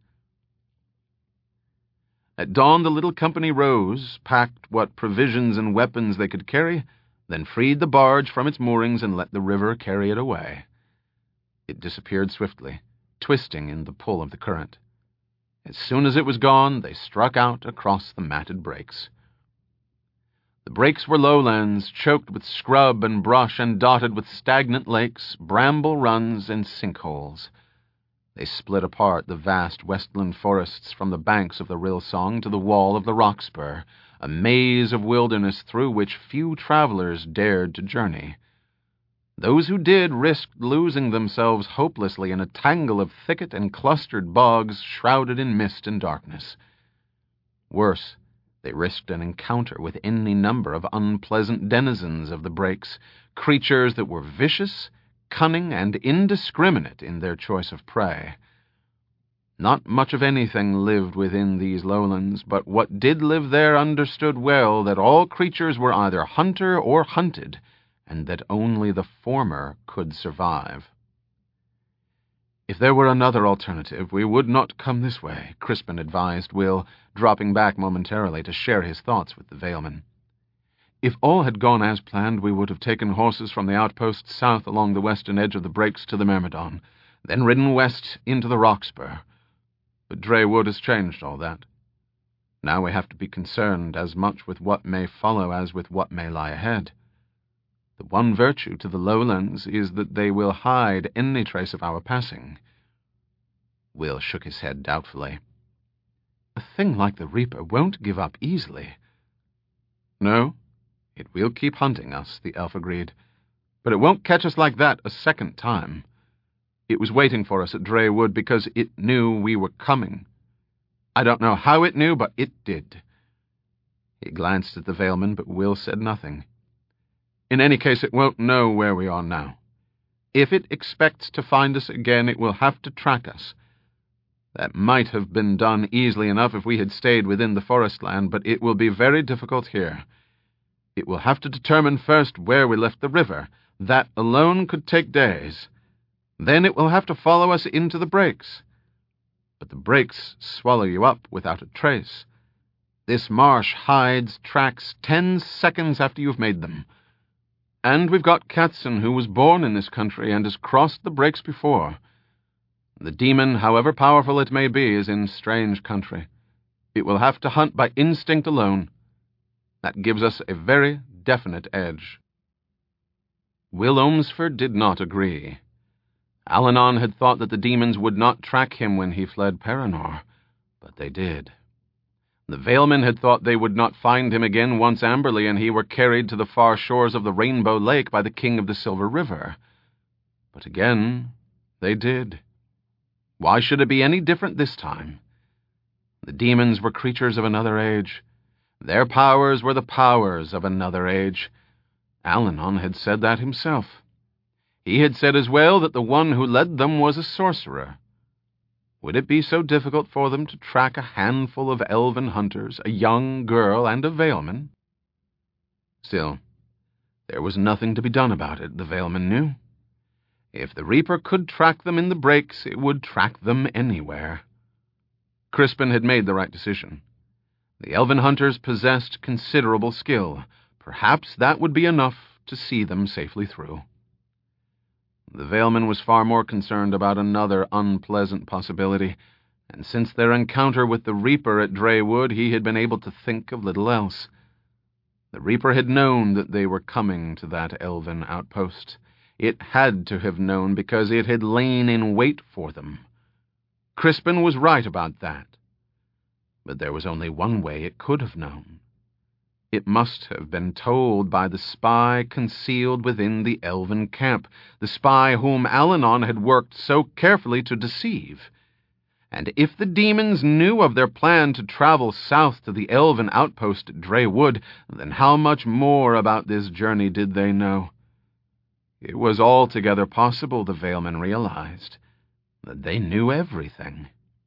Speaker 1: At dawn, the little company rose, packed what provisions and weapons they could carry, then freed the barge from its moorings and let the river carry it away. It disappeared swiftly, twisting in the pull of the current. As soon as it was gone, they struck out across the matted breaks. The breaks were lowlands, choked with scrub and brush and dotted with stagnant lakes, bramble runs, and sinkholes. They split apart the vast westland forests from the banks of the Rillsong to the wall of the Rockspur, a maze of wilderness through which few travelers dared to journey. Those who did risked losing themselves hopelessly in a tangle of thicket and clustered bogs shrouded in mist and darkness. Worse, they risked an encounter with any number of unpleasant denizens of the breaks, creatures that were vicious, cunning, and indiscriminate in their choice of prey. Not much of anything lived within these lowlands, but what did live there understood well that all creatures were either hunter or hunted, and that only the former could survive. "If there were another alternative, we would not come this way," Crispin advised Will, dropping back momentarily to share his thoughts with the Valeman. "If all had gone as planned, we would have taken horses from the outpost south along the western edge of the breaks to the Myrmidon, then ridden west into the Roxburgh. But Dray Wood has changed all that. Now we have to be concerned as much with what may follow as with what may lie ahead. The one virtue to the lowlands is that they will hide any trace of our passing." Will shook his head doubtfully. "A thing like the Reaper won't give up easily." "No, it will keep hunting us," the elf agreed. "But it won't catch us like that a second time. It was waiting for us at Dray Wood because it knew we were coming. I don't know how it knew, but it did." He glanced at the Valeman, but Will said nothing. "In any case, it won't know where we are now. If it expects to find us again, it will have to track us. That might have been done easily enough if we had stayed within the forest land, but it will be very difficult here. It will have to determine first where we left the river. That alone could take days. Then it will have to follow us into the breaks. But the breaks swallow you up without a trace. This marsh hides tracks ten seconds after you've made them. And we've got Katzen, who was born in this country and has crossed the breaks before. The demon, however powerful it may be, is in strange country. It will have to hunt by instinct alone. That gives us a very definite edge." Will Ohmsford did not agree. Allanon had thought that the demons would not track him when he fled Paranor, but they did. The Valemen had thought they would not find him again once Amberley and he were carried to the far shores of the Rainbow Lake by the King of the Silver River. But again, they did. Why should it be any different this time? The demons were creatures of another age. Their powers were the powers of another age. Allanon had said that himself. He had said as well that the one who led them was a sorcerer. Would it be so difficult for them to track a handful of elven hunters, a young girl and a Valeman? Still, there was nothing to be done about it, the Valeman knew. If the Reaper could track them in the breaks, it would track them anywhere. Crispin had made the right decision. The elven hunters possessed considerable skill. Perhaps that would be enough to see them safely through. The Valeman was far more concerned about another unpleasant possibility, and since their encounter with the Reaper at Dray Wood, he had been able to think of little else. The Reaper had known that they were coming to that elven outpost. It had to have known because it had lain in wait for them. Crispin was right about that. But there was only one way it could have known. It must have been told by the spy concealed within the elven camp, the spy whom Allanon had worked so carefully to deceive. And if the demons knew of their plan to travel south to the elven outpost at Dray Wood, then how much more about this journey did they know? It was altogether possible, the Valeman realized, that they knew everything.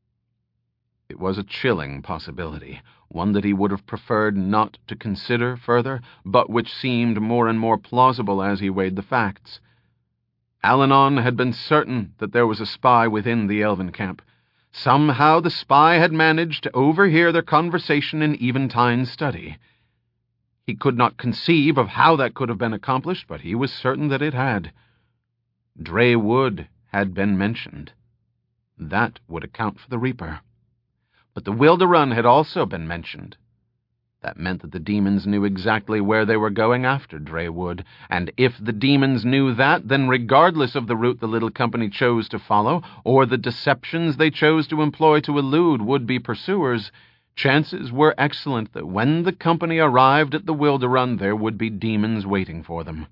Speaker 1: It was a chilling possibility, one that he would have preferred not to consider further, but which seemed more and more plausible as he weighed the facts. Allanon had been certain that there was a spy within the elven camp. Somehow the spy had managed to overhear their conversation in Eventine's study. He could not conceive of how that could have been accomplished, but he was certain that it had. Dray Wood had been mentioned. That would account for the Reaper. But the Wilderun had also been mentioned. That meant that the demons knew exactly where they were going after Dray Wood, and if the demons knew that, then regardless of the route the little company chose to follow, or the deceptions they chose to employ to elude would-be pursuers, chances were excellent that when the company arrived at the Wilderun, there would be demons waiting for them.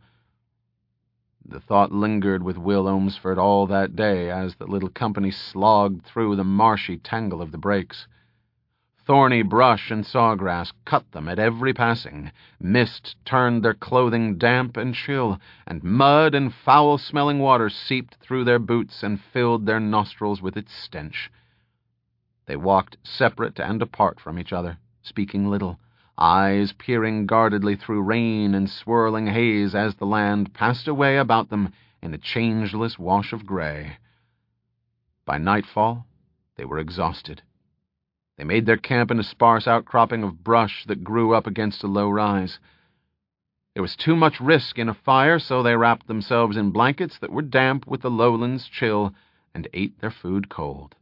Speaker 1: The thought lingered with Will Ohmsford all that day as the little company slogged through the marshy tangle of the breaks. Thorny brush and sawgrass cut them at every passing, mist turned their clothing damp and chill, and mud and foul-smelling water seeped through their boots and filled their nostrils with its stench. They walked separate and apart from each other, speaking little, eyes peering guardedly through rain and swirling haze as the land passed away about them in a changeless wash of gray. By nightfall, they were exhausted. They made their camp in a sparse outcropping of brush that grew up against a low rise. There was too much risk in a fire, so they wrapped themselves in blankets that were damp with the lowlands' chill and ate their food cold.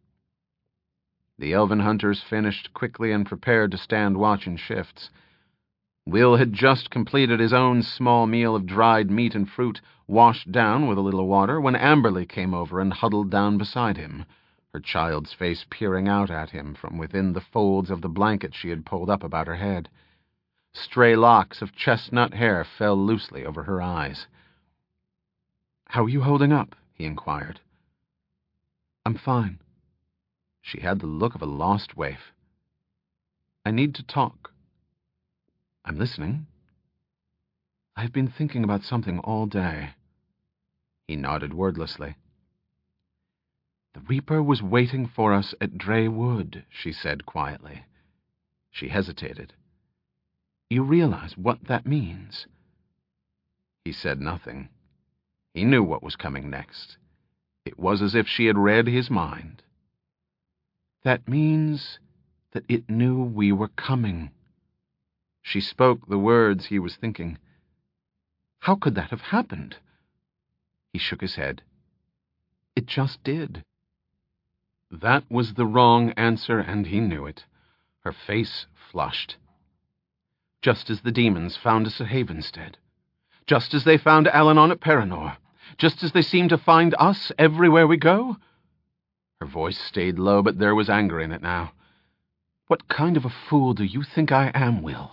Speaker 1: The elven hunters finished quickly and prepared to stand watch in shifts. Will had just completed his own small meal of dried meat and fruit, washed down with a little water, when Amberly came over and huddled down beside him, her child's face peering out at him from within the folds of the blanket she had pulled up about her head. Stray locks of chestnut hair fell loosely over her eyes. "How are you holding up?" he inquired. "I'm fine." She had the look of a lost waif. "I need to talk." "I'm listening." "I've been thinking about something all day." He nodded wordlessly. "The Reaper was waiting for us at Dray Wood," she said quietly. She hesitated. "You realize what that means?" He said nothing. He knew what was coming next. It was as if she had read his mind. "That means that it knew we were coming." She spoke the words he was thinking. "How could that have happened?" He shook his head. "It just did." That was the wrong answer, and he knew it. Her face flushed. "Just as the demons found us at Havenstead. Just as they found Alanon at Paranor. Just as they seem to find us everywhere we go." Her voice stayed low, but there was anger in it now. "What kind of a fool do you think I am, Will?"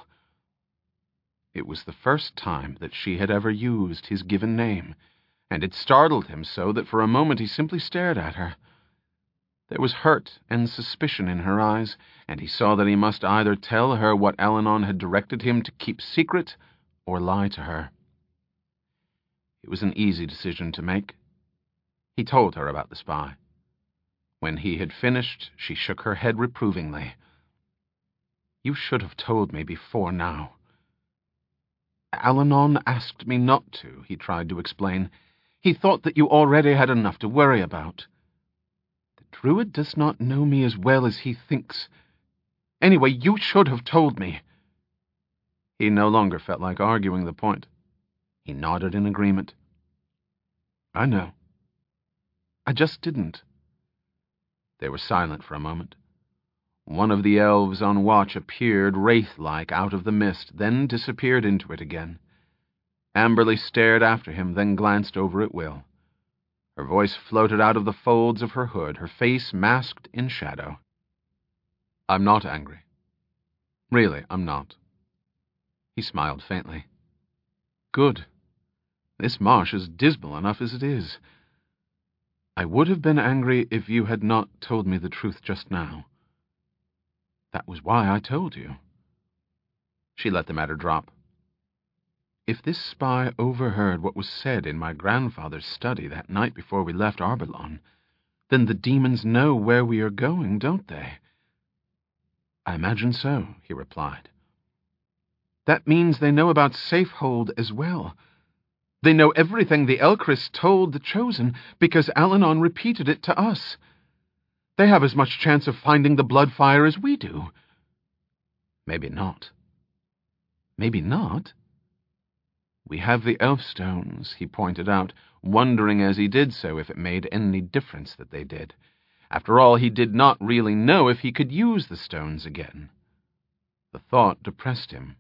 Speaker 1: It was the first time that she had ever used his given name, and it startled him so that for a moment he simply stared at her. There was hurt and suspicion in her eyes, and he saw that he must either tell her what Alanon had directed him to keep secret or lie to her. It was an easy decision to make. He told her about the spy. When he had finished, she shook her head reprovingly. "You should have told me before now." "Alanon asked me not to," he tried to explain. "He thought that you already had enough to worry about." "The Druid does not know me as well as he thinks. Anyway, you should have told me." He no longer felt like arguing the point. He nodded in agreement. "I know. I just didn't." They were silent for a moment. One of the elves on watch appeared wraith-like out of the mist, then disappeared into it again. Amberly stared after him, then glanced over at Will. Her voice floated out of the folds of her hood, her face masked in shadow. "I'm not angry. Really, I'm not." He smiled faintly. "Good. This marsh is dismal enough as it is. I would have been angry if you had not told me the truth just now. That was why I told you." She let the matter drop. "If this spy overheard what was said in my grandfather's study that night before we left Arbelon, then the demons know where we are going, don't they?" "I imagine so," he replied. "That means they know about Safehold as well. They know everything the Elcris told the Chosen, because Alanon repeated it to us. They have as much chance of finding the Bloodfire as we do." "Maybe not." "Maybe not?" "We have the Elfstones," he pointed out, wondering as he did so if it made any difference that they did. After all, he did not really know if he could use the stones again. The thought depressed him.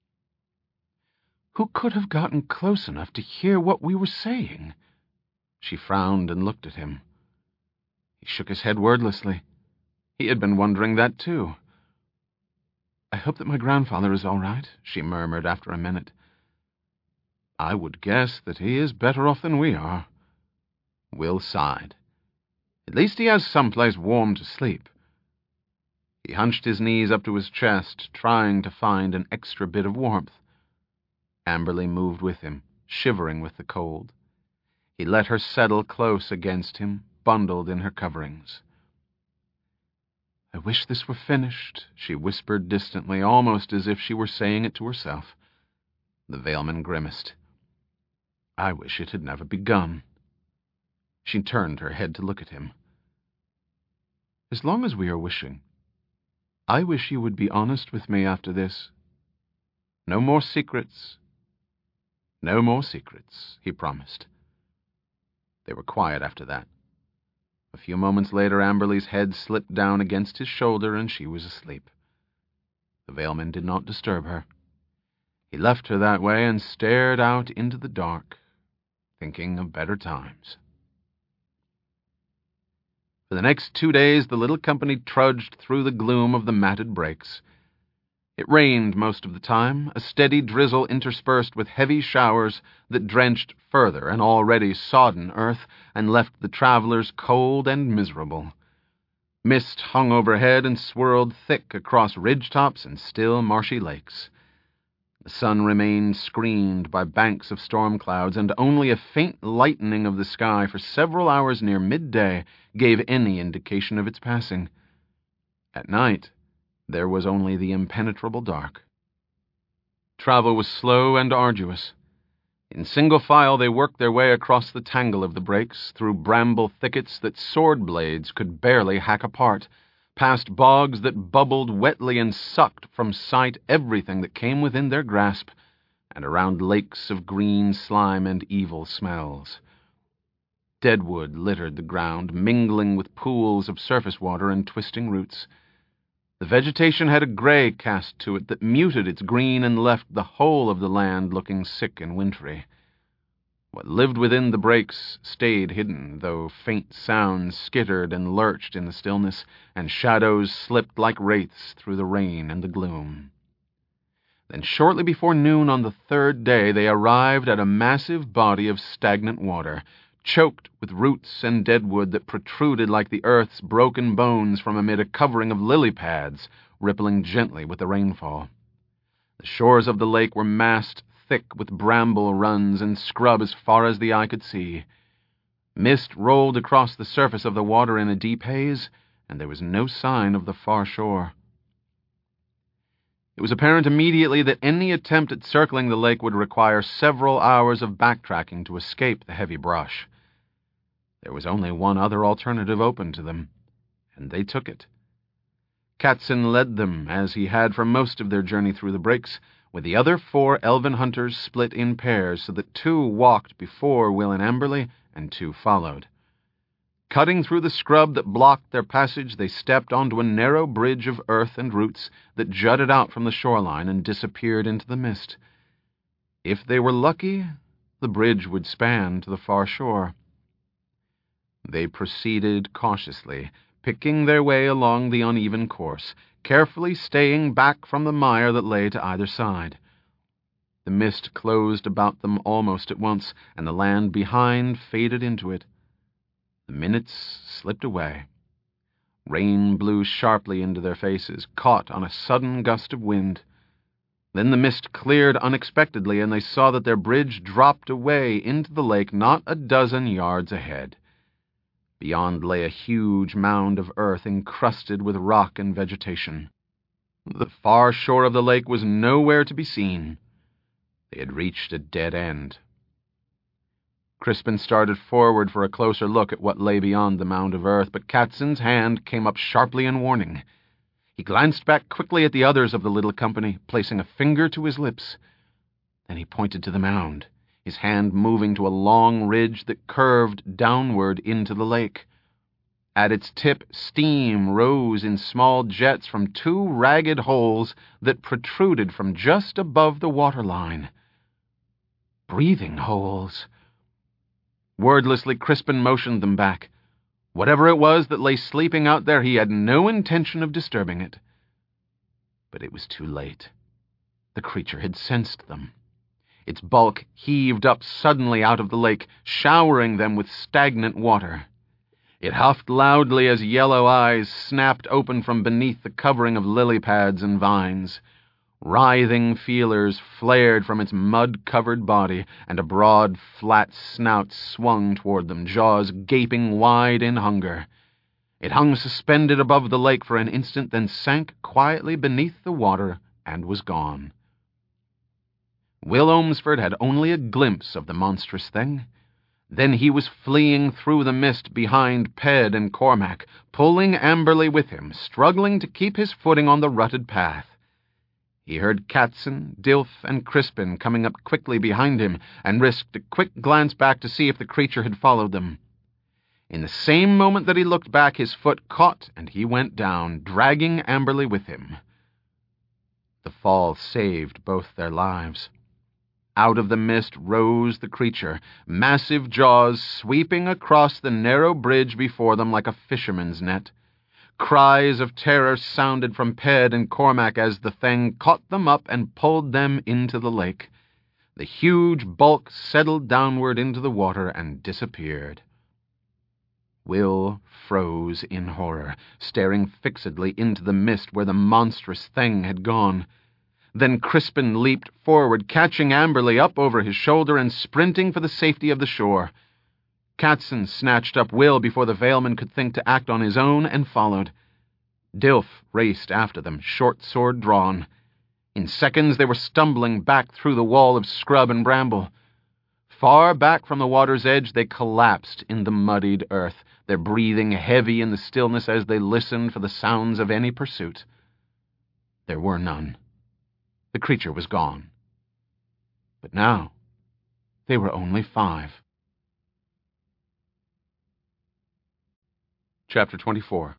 Speaker 1: "Who could have gotten close enough to hear what we were saying?" She frowned and looked at him. He shook his head wordlessly. He had been wondering that too. "I hope that my grandfather is all right," she murmured after a minute. "I would guess that he is better off than we are." Will sighed. "At least he has someplace warm to sleep." He hunched his knees up to his chest, trying to find an extra bit of warmth. Amberly moved with him, shivering with the cold. He let her settle close against him, bundled in her coverings. "I wish this were finished," she whispered distantly, almost as if she were saying it to herself. The Veilman grimaced. "I wish it had never begun." She turned her head to look at him. "As long as we are wishing, I wish you would be honest with me after this. No more secrets." "No more secrets," he promised. They were quiet after that. A few moments later, Amberly's head slipped down against his shoulder, and she was asleep. The Veilman did not disturb her. He left her that way and stared out into the dark, thinking of better times. For the next two days, the little company trudged through the gloom of the matted brakes. It rained most of the time, a steady drizzle interspersed with heavy showers that drenched further an already sodden earth and left the travelers cold and miserable. Mist hung overhead and swirled thick across ridge-tops and still marshy lakes. The sun remained screened by banks of storm clouds, and only a faint lightening of the sky for several hours near midday gave any indication of its passing. At night, there was only the impenetrable dark. Travel was slow and arduous. In single file they worked their way across the tangle of the brakes, through bramble thickets that sword blades could barely hack apart, past bogs that bubbled wetly and sucked from sight everything that came within their grasp, and around lakes of green slime and evil smells. Deadwood littered the ground, mingling with pools of surface water and twisting roots. The vegetation had a gray cast to it that muted its green and left the whole of the land looking sick and wintry. What lived within the brakes stayed hidden, though faint sounds skittered and lurched in the stillness, and shadows slipped like wraiths through the rain and the gloom. Then shortly before noon on the third day they arrived at a massive body of stagnant water, choked with roots and deadwood that protruded like the earth's broken bones from amid a covering of lily pads, rippling gently with the rainfall. The shores of the lake were massed thick with bramble runs and scrub as far as the eye could see. Mist rolled across the surface of the water in a deep haze, and there was no sign of the far shore. It was apparent immediately that any attempt at circling the lake would require several hours of backtracking to escape the heavy brush. There was only one other alternative open to them, and they took it. Katzin led them, as he had for most of their journey through the brakes, with the other four elven hunters split in pairs so that two walked before Will and Amberly, and two followed. Cutting through the scrub that blocked their passage, they stepped onto a narrow bridge of earth and roots that jutted out from the shoreline and disappeared into the mist. If they were lucky, the bridge would span to the far shore. They proceeded cautiously, picking their way along the uneven course, carefully staying back from the mire that lay to either side. The mist closed about them almost at once, and the land behind faded into it. The minutes slipped away. Rain blew sharply into their faces, caught on a sudden gust of wind. Then the mist cleared unexpectedly, and they saw that their bridge dropped away into the lake not a dozen yards ahead. Beyond lay a huge mound of earth encrusted with rock and vegetation. The far shore of the lake was nowhere to be seen. They had reached a dead end. Crispin started forward for a closer look at what lay beyond the mound of earth, but Katzin's hand came up sharply in warning. He glanced back quickly at the others of the little company, placing a finger to his lips. Then he pointed to the mound, his hand moving to a long ridge that curved downward into the lake. At its tip, steam rose in small jets from two ragged holes that protruded from just above the waterline. Breathing holes. Wordlessly, Crispin motioned them back. Whatever it was that lay sleeping out there, he had no intention of disturbing it. But it was too late. The creature had sensed them. Its bulk heaved up suddenly out of the lake, showering them with stagnant water. It huffed loudly as yellow eyes snapped open from beneath the covering of lily pads and vines. Writhing feelers flared from its mud-covered body, and a broad, flat snout swung toward them, jaws gaping wide in hunger. It hung suspended above the lake for an instant, then sank quietly beneath the water and was gone. Will Ohmsford had only a glimpse of the monstrous thing. Then he was fleeing through the mist behind Ped and Cormac, pulling Amberley with him, struggling to keep his footing on the rutted path. He heard Catson, Dilf, and Crispin coming up quickly behind him, and risked a quick glance back to see if the creature had followed them. In the same moment that he looked back, his foot caught, and he went down, dragging Amberley with him. The fall saved both their lives. Out of the mist rose the creature, massive jaws sweeping across the narrow bridge before them like a fisherman's net. Cries of terror sounded from Ped and Cormac as the thing caught them up and pulled them into the lake. The huge bulk settled downward into the water and disappeared. Will froze in horror, staring fixedly into the mist where the monstrous thing had gone. Then Crispin leaped forward, catching Amberley up over his shoulder and sprinting for the safety of the shore. Catson snatched up Will before the Valeman could think to act on his own and followed. Dilf raced after them, short sword drawn. In seconds they were stumbling back through the wall of scrub and bramble. Far back from the water's edge they collapsed in the muddied earth, their breathing heavy in the stillness as they listened for the sounds of any pursuit. There were none. The creature was gone. But now they were only five. Chapter twenty-four.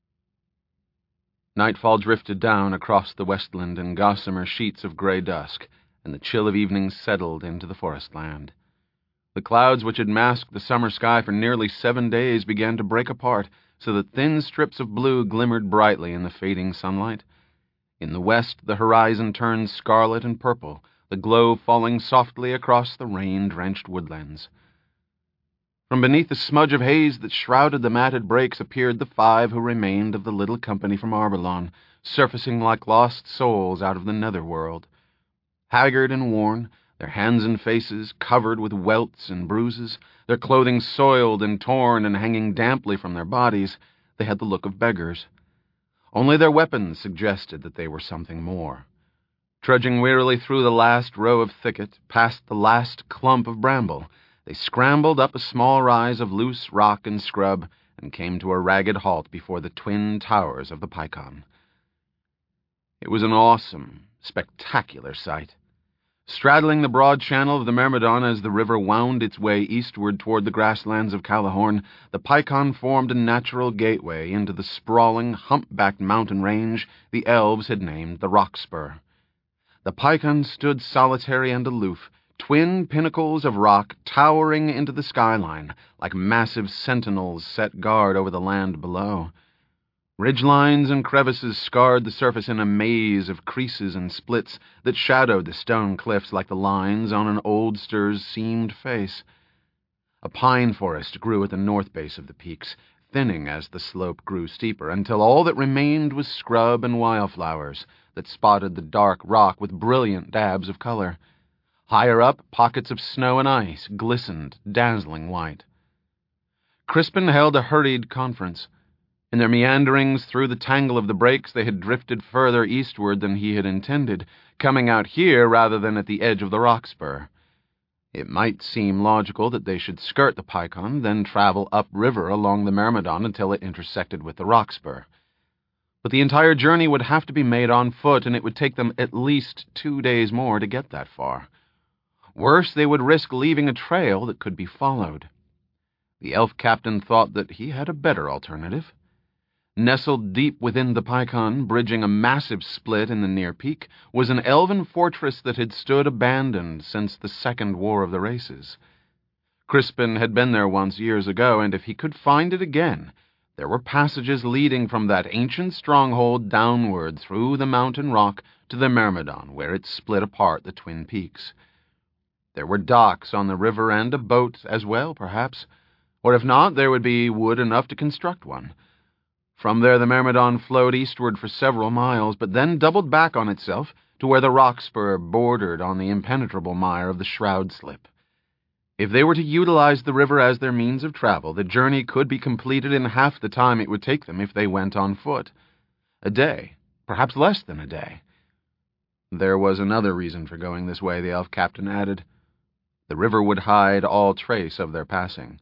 Speaker 1: Nightfall drifted down across the westland in gossamer sheets of gray dusk, and the chill of evening settled into the forest land. The clouds which had masked the summer sky for nearly seven days began to break apart, so that thin strips of blue glimmered brightly in the fading sunlight. In the west the horizon turned scarlet and purple, the glow falling softly across the rain-drenched woodlands. From beneath the smudge of haze that shrouded the matted brakes appeared the five who remained of the little company from Arbeloon, surfacing like lost souls out of the netherworld. Haggard and worn, their hands and faces covered with welts and bruises, their clothing soiled and torn and hanging damply from their bodies, they had the look of beggars. Only their weapons suggested that they were something more. Trudging wearily through the last row of thicket, past the last clump of bramble, they scrambled up a small rise of loose rock and scrub and came to a ragged halt before the twin towers of the Pycon. It was an awesome, spectacular sight. Straddling the broad channel of the Myrmidon as the river wound its way eastward toward the grasslands of Callahorn, the Pycon formed a natural gateway into the sprawling, hump-backed mountain range the elves had named the Rockspur. The Pycon stood solitary and aloof, twin pinnacles of rock towering into the skyline, like massive sentinels set guard over the land below. Ridgelines and crevices scarred the surface in a maze of creases and splits that shadowed the stone cliffs like the lines on an oldster's seamed face. A pine forest grew at the north base of the peaks, thinning as the slope grew steeper, until all that remained was scrub and wildflowers that spotted the dark rock with brilliant dabs of color. Higher up, pockets of snow and ice glistened, dazzling white. Crispin held a hurried conference. In their meanderings through the tangle of the breaks, they had drifted further eastward than he had intended, coming out here rather than at the edge of the Rockspur. It might seem logical that they should skirt the Pycon, then travel upriver along the Myrmidon until it intersected with the Rockspur. But the entire journey would have to be made on foot, and it would take them at least two days more to get that far. Worse, they would risk leaving a trail that could be followed. The elf captain thought that he had a better alternative. Nestled deep within the Pycon, bridging a massive split in the near peak, was an elven fortress that had stood abandoned since the Second War of the Races. Crispin had been there once years ago, and if he could find it again, there were passages leading from that ancient stronghold downward through the mountain rock to the Myrmidon, where it split apart the twin peaks. There were docks on the river and a boat as well, perhaps, or if not, there would be wood enough to construct one. From there the Myrmidon flowed eastward for several miles, but then doubled back on itself to where the Rockspur bordered on the impenetrable mire of the Shroud Slip. If they were to utilize the river as their means of travel, the journey could be completed in half the time it would take them if they went on foot. A day, perhaps less than a day. There was another reason for going this way, the elf captain added. The river would hide all trace of their passing.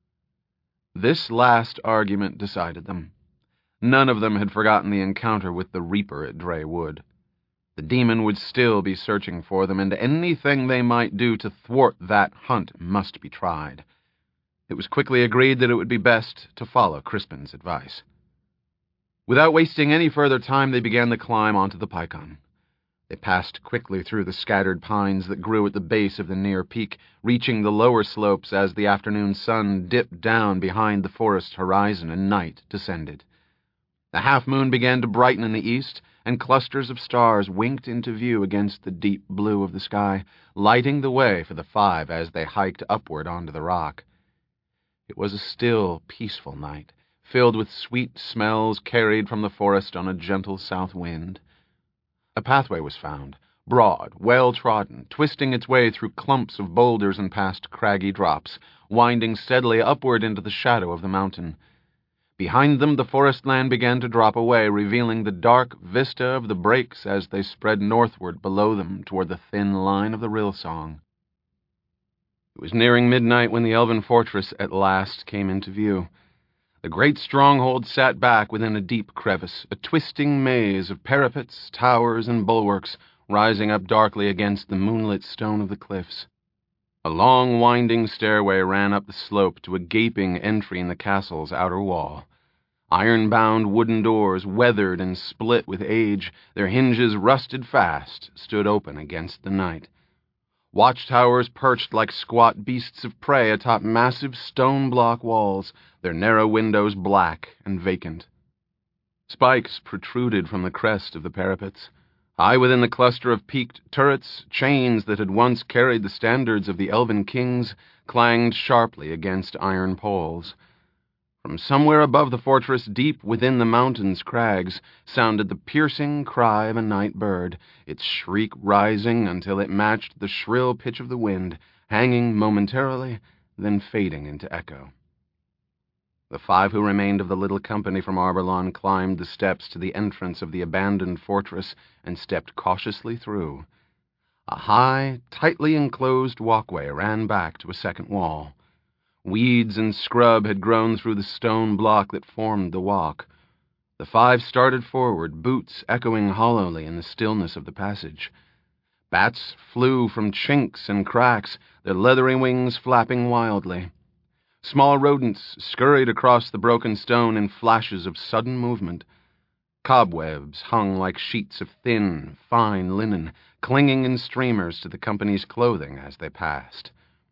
Speaker 1: This last argument decided them. None of them had forgotten the encounter with the Reaper at Dray Wood. The demon would still be searching for them, and anything they might do to thwart that hunt must be tried. It was quickly agreed that it would be best to follow Crispin's advice. Without wasting any further time, they began the climb onto the Picon. They passed quickly through the scattered pines that grew at the base of the near peak, reaching the lower slopes as the afternoon sun dipped down behind the forest horizon and night descended. The half-moon began to brighten in the east, and clusters of stars winked into view against the deep blue of the sky, lighting the way for the five as they hiked upward onto the rock. It was a still, peaceful night, filled with sweet smells carried from the forest on a gentle south wind. A pathway was found, broad, well-trodden, twisting its way through clumps of boulders and past craggy drops, winding steadily upward into the shadow of the mountain. Behind them, the forest land began to drop away, revealing the dark vista of the breaks as they spread northward below them toward the thin line of the Rillsong. It was nearing midnight when the elven fortress at last came into view. The great stronghold sat back within a deep crevice, a twisting maze of parapets, towers, and bulwarks, rising up darkly against the moonlit stone of the cliffs. A long, winding stairway ran up the slope to a gaping entry in the castle's outer wall. Iron-bound wooden doors, weathered and split with age, their hinges rusted fast, stood open against the night. Watchtowers perched like squat beasts of prey atop massive stone-block walls, their narrow windows black and vacant. Spikes protruded from the crest of the parapets. High within the cluster of peaked turrets, chains that had once carried the standards of the elven kings clanged sharply against iron poles. From somewhere above the fortress, deep within the mountain's crags, sounded the piercing cry of a night bird, its shriek rising until it matched the shrill pitch of the wind, hanging momentarily, then fading into echo. The five who remained of the little company from Arborlawn climbed the steps to the entrance of the abandoned fortress and stepped cautiously through. A high, tightly enclosed walkway ran back to a second wall. Weeds and scrub had grown through the stone block that formed the walk. The five started forward, boots echoing hollowly in the stillness of the passage. Bats flew from chinks and cracks, their leathery wings flapping wildly. Small rodents scurried across the broken stone in flashes of sudden movement. Cobwebs hung like sheets of thin, fine linen, clinging in streamers to the company's clothing as they passed.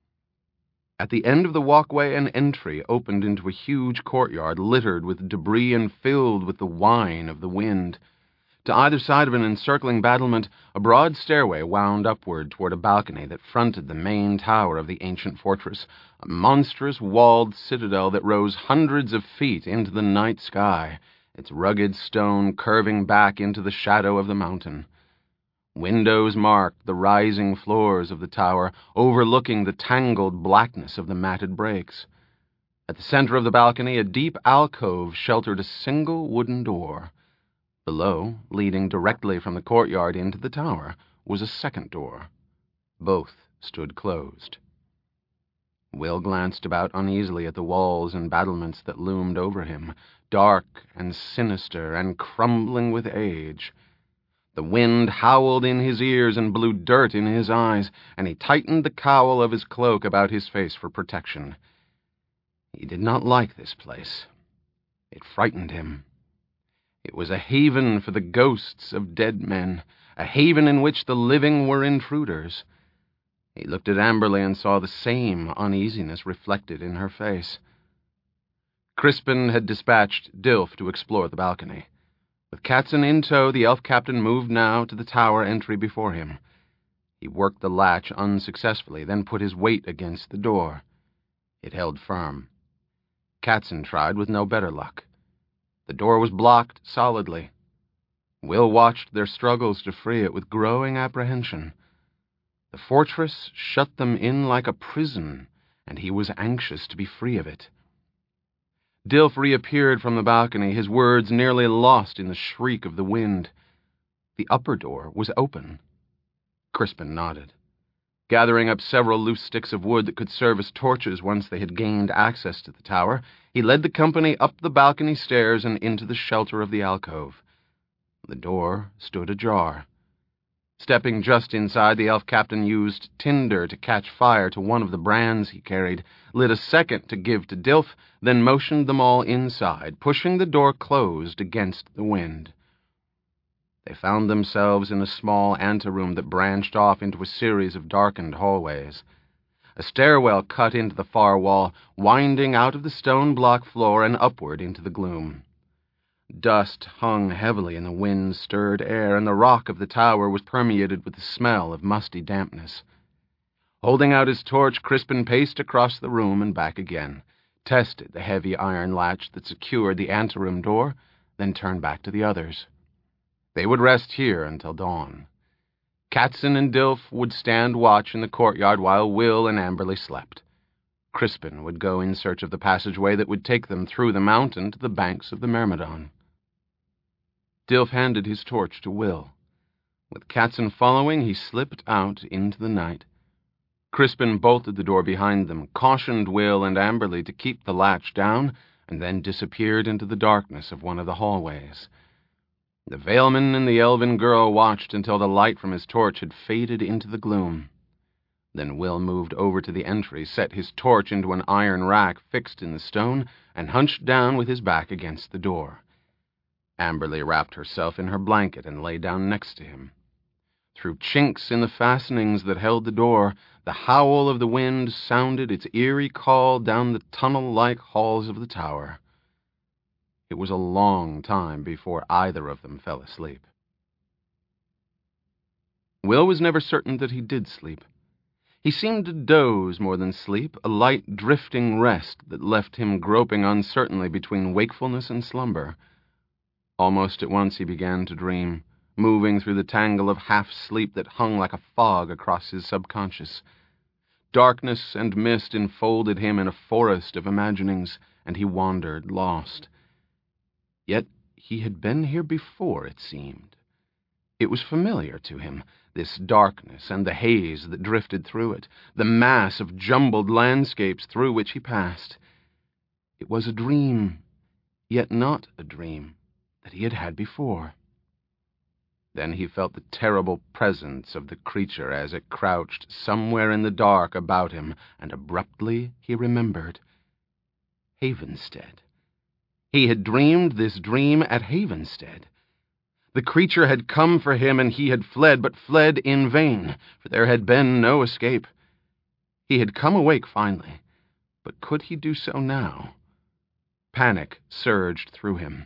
Speaker 1: At the end of the walkway, an entry opened into a huge courtyard littered with debris and filled with the whine of the wind. To either side of an encircling battlement, a broad stairway wound upward toward a balcony that fronted the main tower of the ancient fortress, a monstrous walled citadel that rose hundreds of feet into the night sky, its rugged stone curving back into the shadow of the mountain. Windows marked the rising floors of the tower, overlooking the tangled blackness of the matted breaks. At the center of the balcony, a deep alcove sheltered a single wooden door. Below, leading directly from the courtyard into the tower, was a second door. Both stood closed. Will glanced about uneasily at the walls and battlements that loomed over him, dark and sinister and crumbling with age. The wind howled in his ears and blew dirt in his eyes, and he tightened the cowl of his cloak about his face for protection. He did not like this place. It frightened him. It was a haven for the ghosts of dead men, a haven in which the living were intruders. He looked at Amberley and saw the same uneasiness reflected in her face. Crispin had dispatched Dilf to explore the balcony. With Katzen in tow, the elf captain moved now to the tower entry before him. He worked the latch unsuccessfully, then put his weight against the door. It held firm. Katzen tried with no better luck. The door was blocked solidly. Will watched their struggles to free it with growing apprehension. The fortress shut them in like a prison, and he was anxious to be free of it. Dilf reappeared from the balcony, his words nearly lost in the shriek of the wind. The upper door was open. Crispin nodded. Gathering up several loose sticks of wood that could serve as torches once they had gained access to the tower, he led the company up the balcony stairs and into the shelter of the alcove. The door stood ajar. Stepping just inside, the elf captain used tinder to catch fire to one of the brands he carried, lit a second to give to Dilf, then motioned them all inside, pushing the door closed against the wind. They found themselves in a small anteroom that branched off into a series of darkened hallways. A stairwell cut into the far wall, winding out of the stone block floor and upward into the gloom. Dust hung heavily in the wind-stirred air, and the rock of the tower was permeated with the smell of musty dampness. Holding out his torch, Crispin paced across the room and back again, tested the heavy iron latch that secured the anteroom door, then turned back to the others. They would rest here until dawn. Katzen and Dilf would stand watch in the courtyard while Will and Amberley slept. Crispin would go in search of the passageway that would take them through the mountain to the banks of the Myrmidon. Dilf handed his torch to Will. With Katzen following, he slipped out into the night. Crispin bolted the door behind them, cautioned Will and Amberley to keep the latch down, and then disappeared into the darkness of one of the hallways. The Veilman and the elven girl watched until the light from his torch had faded into the gloom. Then Will moved over to the entry, set his torch into an iron rack fixed in the stone, and hunched down with his back against the door. Amberley wrapped herself in her blanket and lay down next to him. Through chinks in the fastenings that held the door, the howl of the wind sounded its eerie call down the tunnel-like halls of the tower. It was a long time before either of them fell asleep. Will was never certain that he did sleep. He seemed to doze more than sleep, a light drifting rest that left him groping uncertainly between wakefulness and slumber. Almost at once he began to dream, moving through the tangle of half-sleep that hung like a fog across his subconscious. Darkness and mist enfolded him in a forest of imaginings, and he wandered, lost. Yet he had been here before, it seemed. It was familiar to him, this darkness and the haze that drifted through it, the mass of jumbled landscapes through which he passed. It was a dream, yet not a dream, that he had had before. Then he felt the terrible presence of the creature as it crouched somewhere in the dark about him, and abruptly he remembered. Havenstead. He had dreamed this dream at Havenstead. The creature had come for him, and he had fled, but fled in vain, for there had been no escape. He had come awake finally, but could he do so now? Panic surged through him.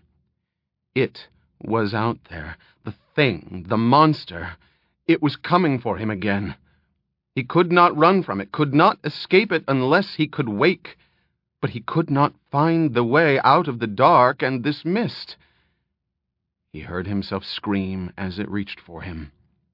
Speaker 1: It was out there, the thing, the monster. It was coming for him again. He could not run from it, could not escape it unless he could wake. But he could not find the way out of the dark and this mist. He heard himself scream as it reached for him.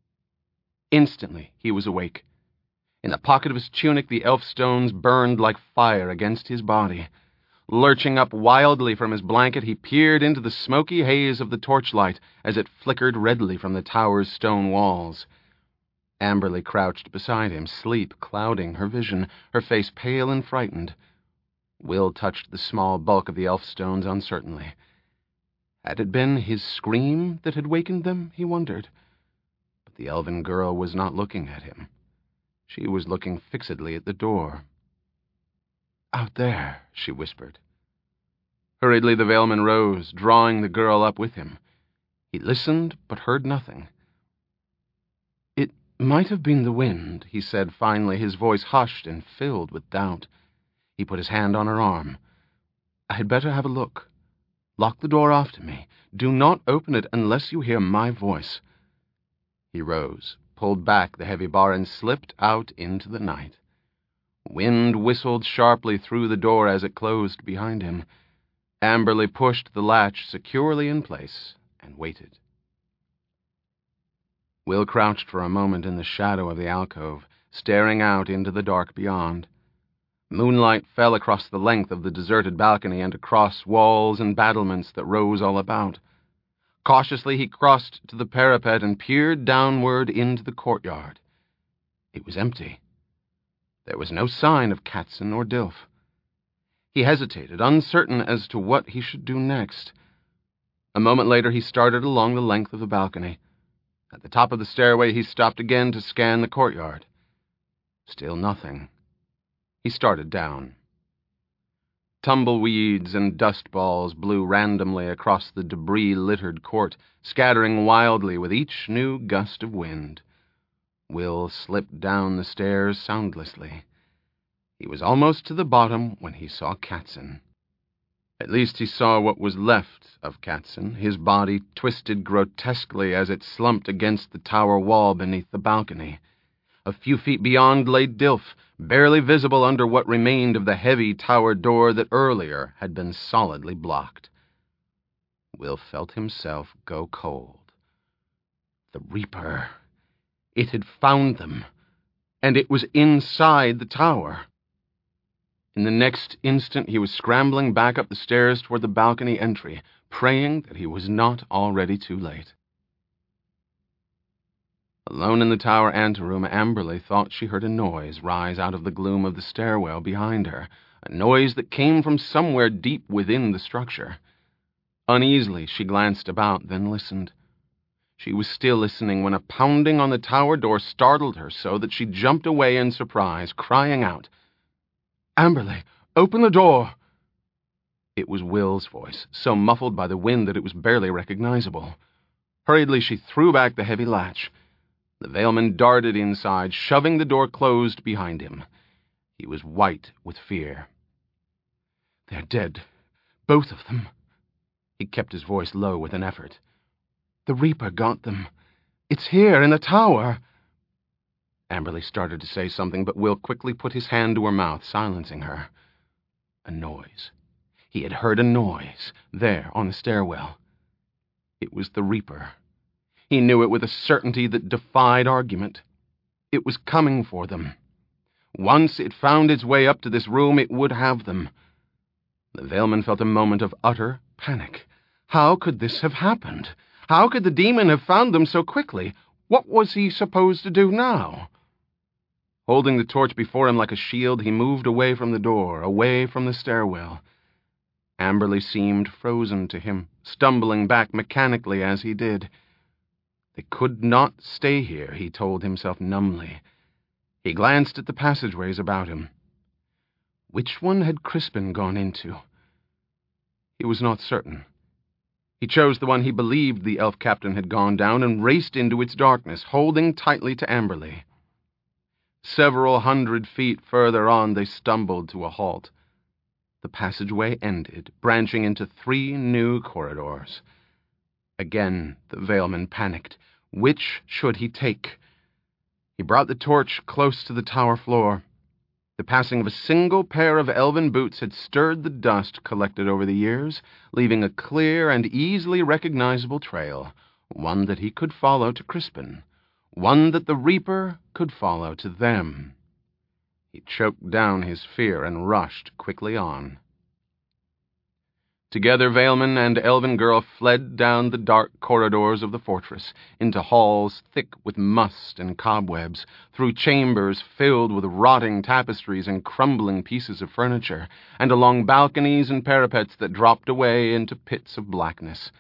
Speaker 1: Instantly he was awake. In the pocket of his tunic, the elf stones burned like fire against his body. Lurching up wildly from his blanket, he peered into the smoky haze of the torchlight as it flickered redly from the tower's stone walls. Amberley crouched beside him, sleep clouding her vision, her face pale and frightened. Will touched the small bulk of the elf stones uncertainly. Had it been his scream that had wakened them, he wondered. But the elven girl was not looking at him. She was looking fixedly at the door. "Out there," she whispered. Hurriedly the Veilman rose, drawing the girl up with him. He listened, but heard nothing. "It might have been the wind," he said finally, his voice hushed and filled with doubt. He put his hand on her arm. "I had better have a look. Lock the door after me. Do not open it unless you hear my voice." He rose, pulled back the heavy bar, and slipped out into the night. Wind whistled sharply through the door as it closed behind him. Amberley pushed the latch securely in place and waited. Will crouched for a moment in the shadow of the alcove, staring out into the dark beyond. Moonlight fell across the length of the deserted balcony and across walls and battlements that rose all about. Cautiously he crossed to the parapet and peered downward into the courtyard. It was empty. There was no sign of Katzen or Dilf. He hesitated, uncertain as to what he should do next. A moment later he started along the length of the balcony. At the top of the stairway he stopped again to scan the courtyard. Still nothing. He started down. Tumbleweeds and dust balls blew randomly across the debris-littered court, scattering wildly with each new gust of wind. Will slipped down the stairs soundlessly. He was almost to the bottom when he saw Katzen. At least he saw what was left of Katzen, his body twisted grotesquely as it slumped against the tower wall beneath the balcony. A few feet beyond lay Dilf, barely visible under what remained of the heavy tower door that earlier had been solidly blocked. Will felt himself go cold. The Reaper. It had found them, and it was inside the tower. In the next instant he was scrambling back up the stairs toward the balcony entry, praying that he was not already too late. Alone in the tower anteroom, Amberley thought she heard a noise rise out of the gloom of the stairwell behind her, a noise that came from somewhere deep within the structure. Uneasily, she glanced about, then listened. She was still listening when a pounding on the tower door startled her so that she jumped away in surprise, crying out, "Amberley, open the door!" It was Will's voice, so muffled by the wind that it was barely recognizable. Hurriedly, she threw back the heavy latch. The Veilman darted inside, shoving the door closed behind him. He was white with fear. "They're dead, both of them." He kept his voice low with an effort. "The Reaper got them. It's here in the tower." Amberley started to say something, but Will quickly put his hand to her mouth, silencing her. A noise. He had heard a noise, there on the stairwell. It was the Reaper. He knew it with a certainty that defied argument. It was coming for them. Once it found its way up to this room, it would have them. The Veilman felt a moment of utter panic. How could this have happened? How could the demon have found them so quickly? What was he supposed to do now? Holding the torch before him like a shield, he moved away from the door, away from the stairwell. Amberley seemed frozen to him, stumbling back mechanically as he did. They could not stay here, he told himself numbly. He glanced at the passageways about him. Which one had Crispin gone into? He was not certain. He chose the one he believed the elf captain had gone down and raced into its darkness, holding tightly to Amberley. Several hundred feet further on, they stumbled to a halt. The passageway ended, branching into three new corridors. Again, the Veilman panicked. Which should he take? He brought the torch close to the tower floor. The passing of a single pair of elven boots had stirred the dust collected over the years, leaving a clear and easily recognizable trail, one that he could follow to Crispin, one that the Reaper could follow to them. He choked down his fear and rushed quickly on. Together, Veilman and Elven Girl fled down the dark corridors of the fortress, into halls thick with must and cobwebs, through chambers filled with rotting tapestries and crumbling pieces of furniture, and along balconies and parapets that dropped away into pits of blackness.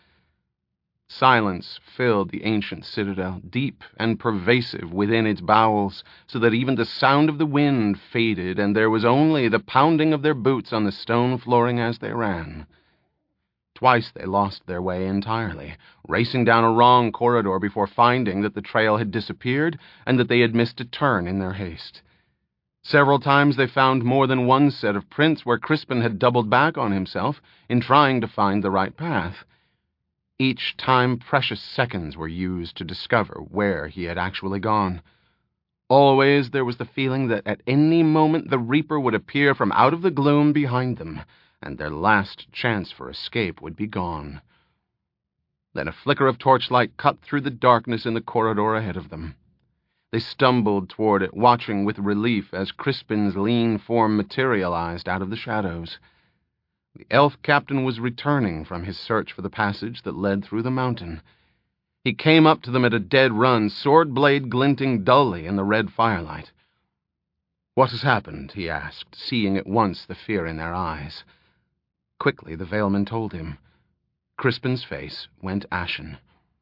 Speaker 1: Silence filled the ancient citadel, deep and pervasive within its bowels, so that even the sound of the wind faded, and there was only the pounding of their boots on the stone flooring as they ran. Twice they lost their way entirely, racing down a wrong corridor before finding that the trail had disappeared and that they had missed a turn in their haste. Several times they found more than one set of prints where Crispin had doubled back on himself in trying to find the right path. Each time precious seconds were used to discover where he had actually gone. Always there was the feeling that at any moment the Reaper would appear from out of the gloom behind them, and their last chance for escape would be gone. Then a flicker of torchlight cut through the darkness in the corridor ahead of them. They stumbled toward it, watching with relief as Crispin's lean form materialized out of the shadows. The elf captain was returning from his search for the passage that led through the mountain. He came up to them at a dead run, sword blade glinting dully in the red firelight. "What has happened?" he asked, seeing at once the fear in their eyes. Quickly the Valeman told him. Crispin's face went ashen.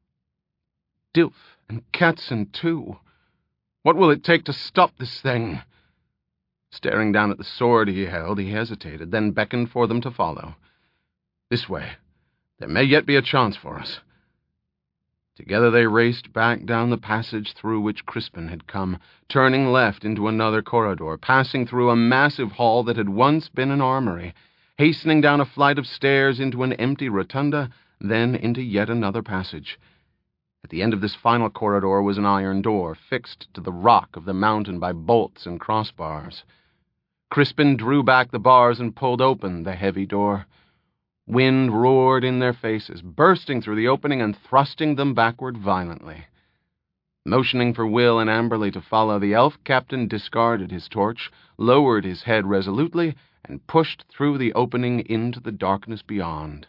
Speaker 1: "Dilf and Katzen, too. What will it take to stop this thing?" Staring down at the sword he held, he hesitated, then beckoned for them to follow. "This way. There may yet be a chance for us." Together they raced back down the passage through which Crispin had come, turning left into another corridor, passing through a massive hall that had once been an armory, hastening down a flight of stairs into an empty rotunda, then into yet another passage. At the end of this final corridor was an iron door, fixed to the rock of the mountain by bolts and crossbars. Crispin drew back the bars and pulled open the heavy door. Wind roared in their faces, bursting through the opening and thrusting them backward violently. Motioning for Will and Amberley to follow, the elf captain discarded his torch, lowered his head resolutely, and pushed through the opening into the darkness beyond.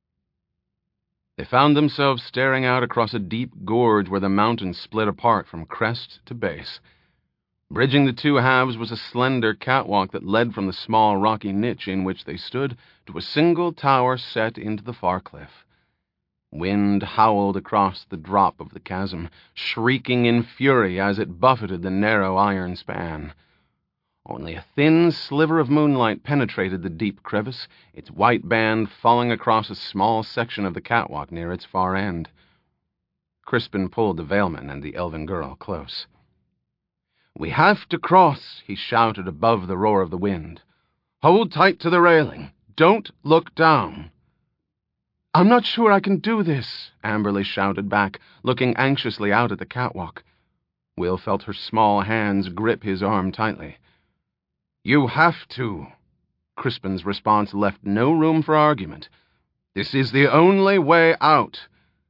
Speaker 1: They found themselves staring out across a deep gorge where the mountain split apart from crest to base. Bridging the two halves was a slender catwalk that led from the small rocky niche in which they stood to a single tower set into the far cliff. Wind howled across the drop of the chasm, shrieking in fury as it buffeted the narrow iron span. Only a thin sliver of moonlight penetrated the deep crevice, its white band falling across a small section of the catwalk near its far end. Crispin pulled the Valeman and the elven girl close. "We have to cross," he shouted above the roar of the wind. "Hold tight to the railing. Don't look down." "I'm not sure I can do this," Amberley shouted back, looking anxiously out at the catwalk. Will felt her small hands grip his arm tightly. "You have to." Crispin's response left no room for argument. "This is the only way out."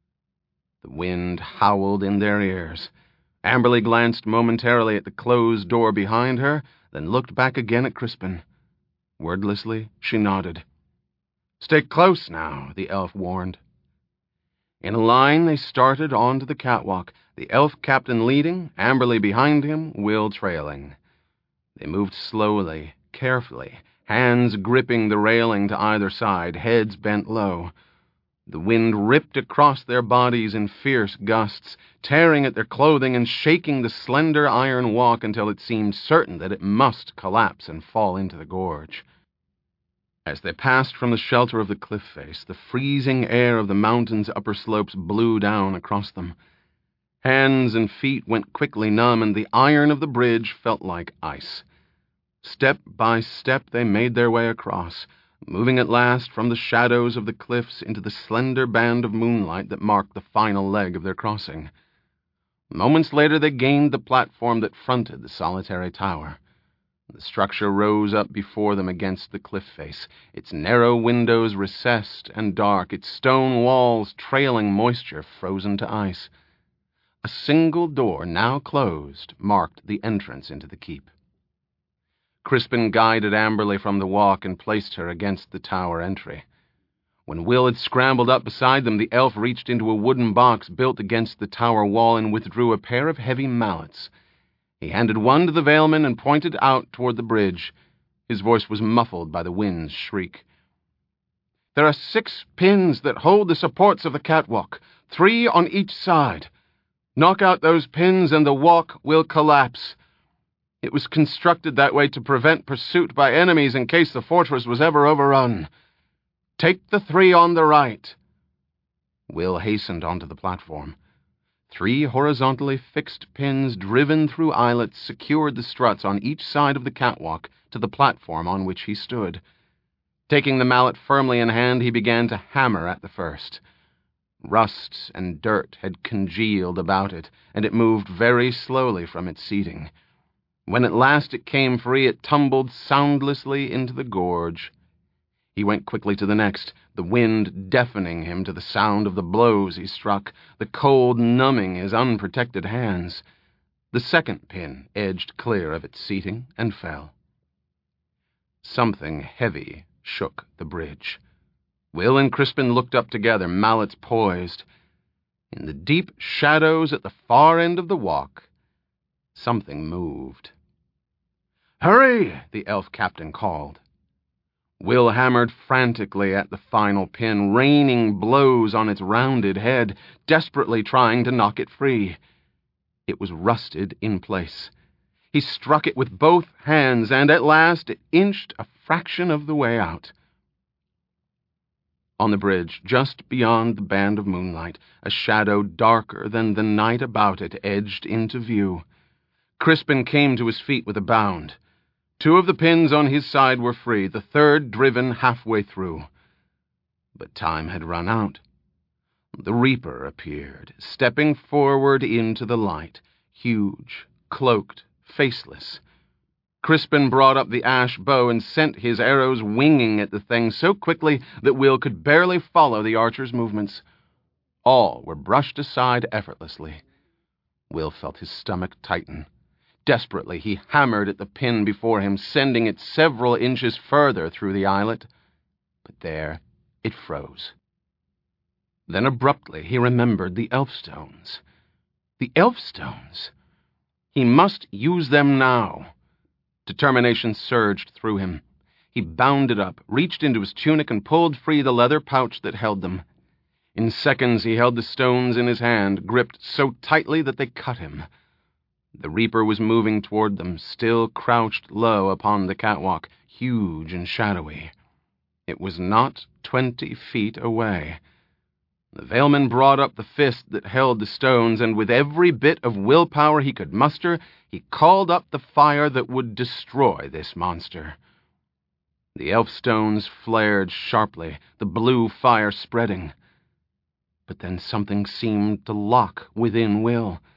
Speaker 1: The wind howled in their ears. Amberley glanced momentarily at the closed door behind her, then looked back again at Crispin. Wordlessly, she nodded. "Stay close now," the elf warned. In a line, they started onto the catwalk, the elf captain leading, Amberley behind him, Will trailing. They moved slowly, carefully, hands gripping the railing to either side, heads bent low. The wind ripped across their bodies in fierce gusts, tearing at their clothing and shaking the slender iron walk until it seemed certain that it must collapse and fall into the gorge. As they passed from the shelter of the cliff face, the freezing air of the mountain's upper slopes blew down across them. Hands and feet went quickly numb, and the iron of the bridge felt like ice. Step by step they made their way across, moving at last from the shadows of the cliffs into the slender band of moonlight that marked the final leg of their crossing. Moments later they gained the platform that fronted the solitary tower. The structure rose up before them against the cliff face, its narrow windows recessed and dark, its stone walls trailing moisture frozen to ice. A single door, now closed, marked the entrance into the keep. Crispin guided Amberley from the walk and placed her against the tower entry. When Will had scrambled up beside them, the elf reached into a wooden box built against the tower wall and withdrew a pair of heavy mallets. He handed one to the Valeman and pointed out toward the bridge. His voice was muffled by the wind's shriek. "There are six pins that hold the supports of the catwalk, three on each side. Knock out those pins and the walk will collapse. It was constructed that way to prevent pursuit by enemies in case the fortress was ever overrun. Take the three on the right." Will hastened onto the platform. Three horizontally fixed pins driven through eyelets secured the struts on each side of the catwalk to the platform on which he stood. Taking the mallet firmly in hand, he began to hammer at the first. Rust and dirt had congealed about it, and it moved very slowly from its seating. When at last it came free, it tumbled soundlessly into the gorge. He went quickly to the next, the wind deafening him to the sound of the blows he struck, the cold numbing his unprotected hands. The second pin edged clear of its seating and fell. Something heavy shook the bridge. Will and Crispin looked up together, mallets poised. In the deep shadows at the far end of the walk, something moved. "Hurry!" the elf captain called. Will hammered frantically at the final pin, raining blows on its rounded head, desperately trying to knock it free. It was rusted in place. He struck it with both hands, and at last it inched a fraction of the way out. On the bridge, just beyond the band of moonlight, a shadow darker than the night about it edged into view. Crispin came to his feet with a bound. Two of the pins on his side were free, the third driven halfway through. But time had run out. The Reaper appeared, stepping forward into the light, huge, cloaked, faceless. Crispin brought up the ash bow and sent his arrows winging at the thing so quickly that Will could barely follow the archer's movements. All were brushed aside effortlessly. Will felt his stomach tighten. Desperately, he hammered at the pin before him, sending it several inches further through the eyelet. But there it froze. Then abruptly he remembered the elfstones. The elfstones! He must use them now. Determination surged through him. He bounded up, reached into his tunic, and pulled free the leather pouch that held them. In seconds he held the stones in his hand, gripped so tightly that they cut him. The Reaper was moving toward them, still crouched low upon the catwalk, huge and shadowy. It was not twenty feet away. The Veilman brought up the fist that held the stones, and with every bit of willpower he could muster, he called up the fire that would destroy this monster. The elf stones flared sharply, the blue fire spreading. But then something seemed to lock within Will.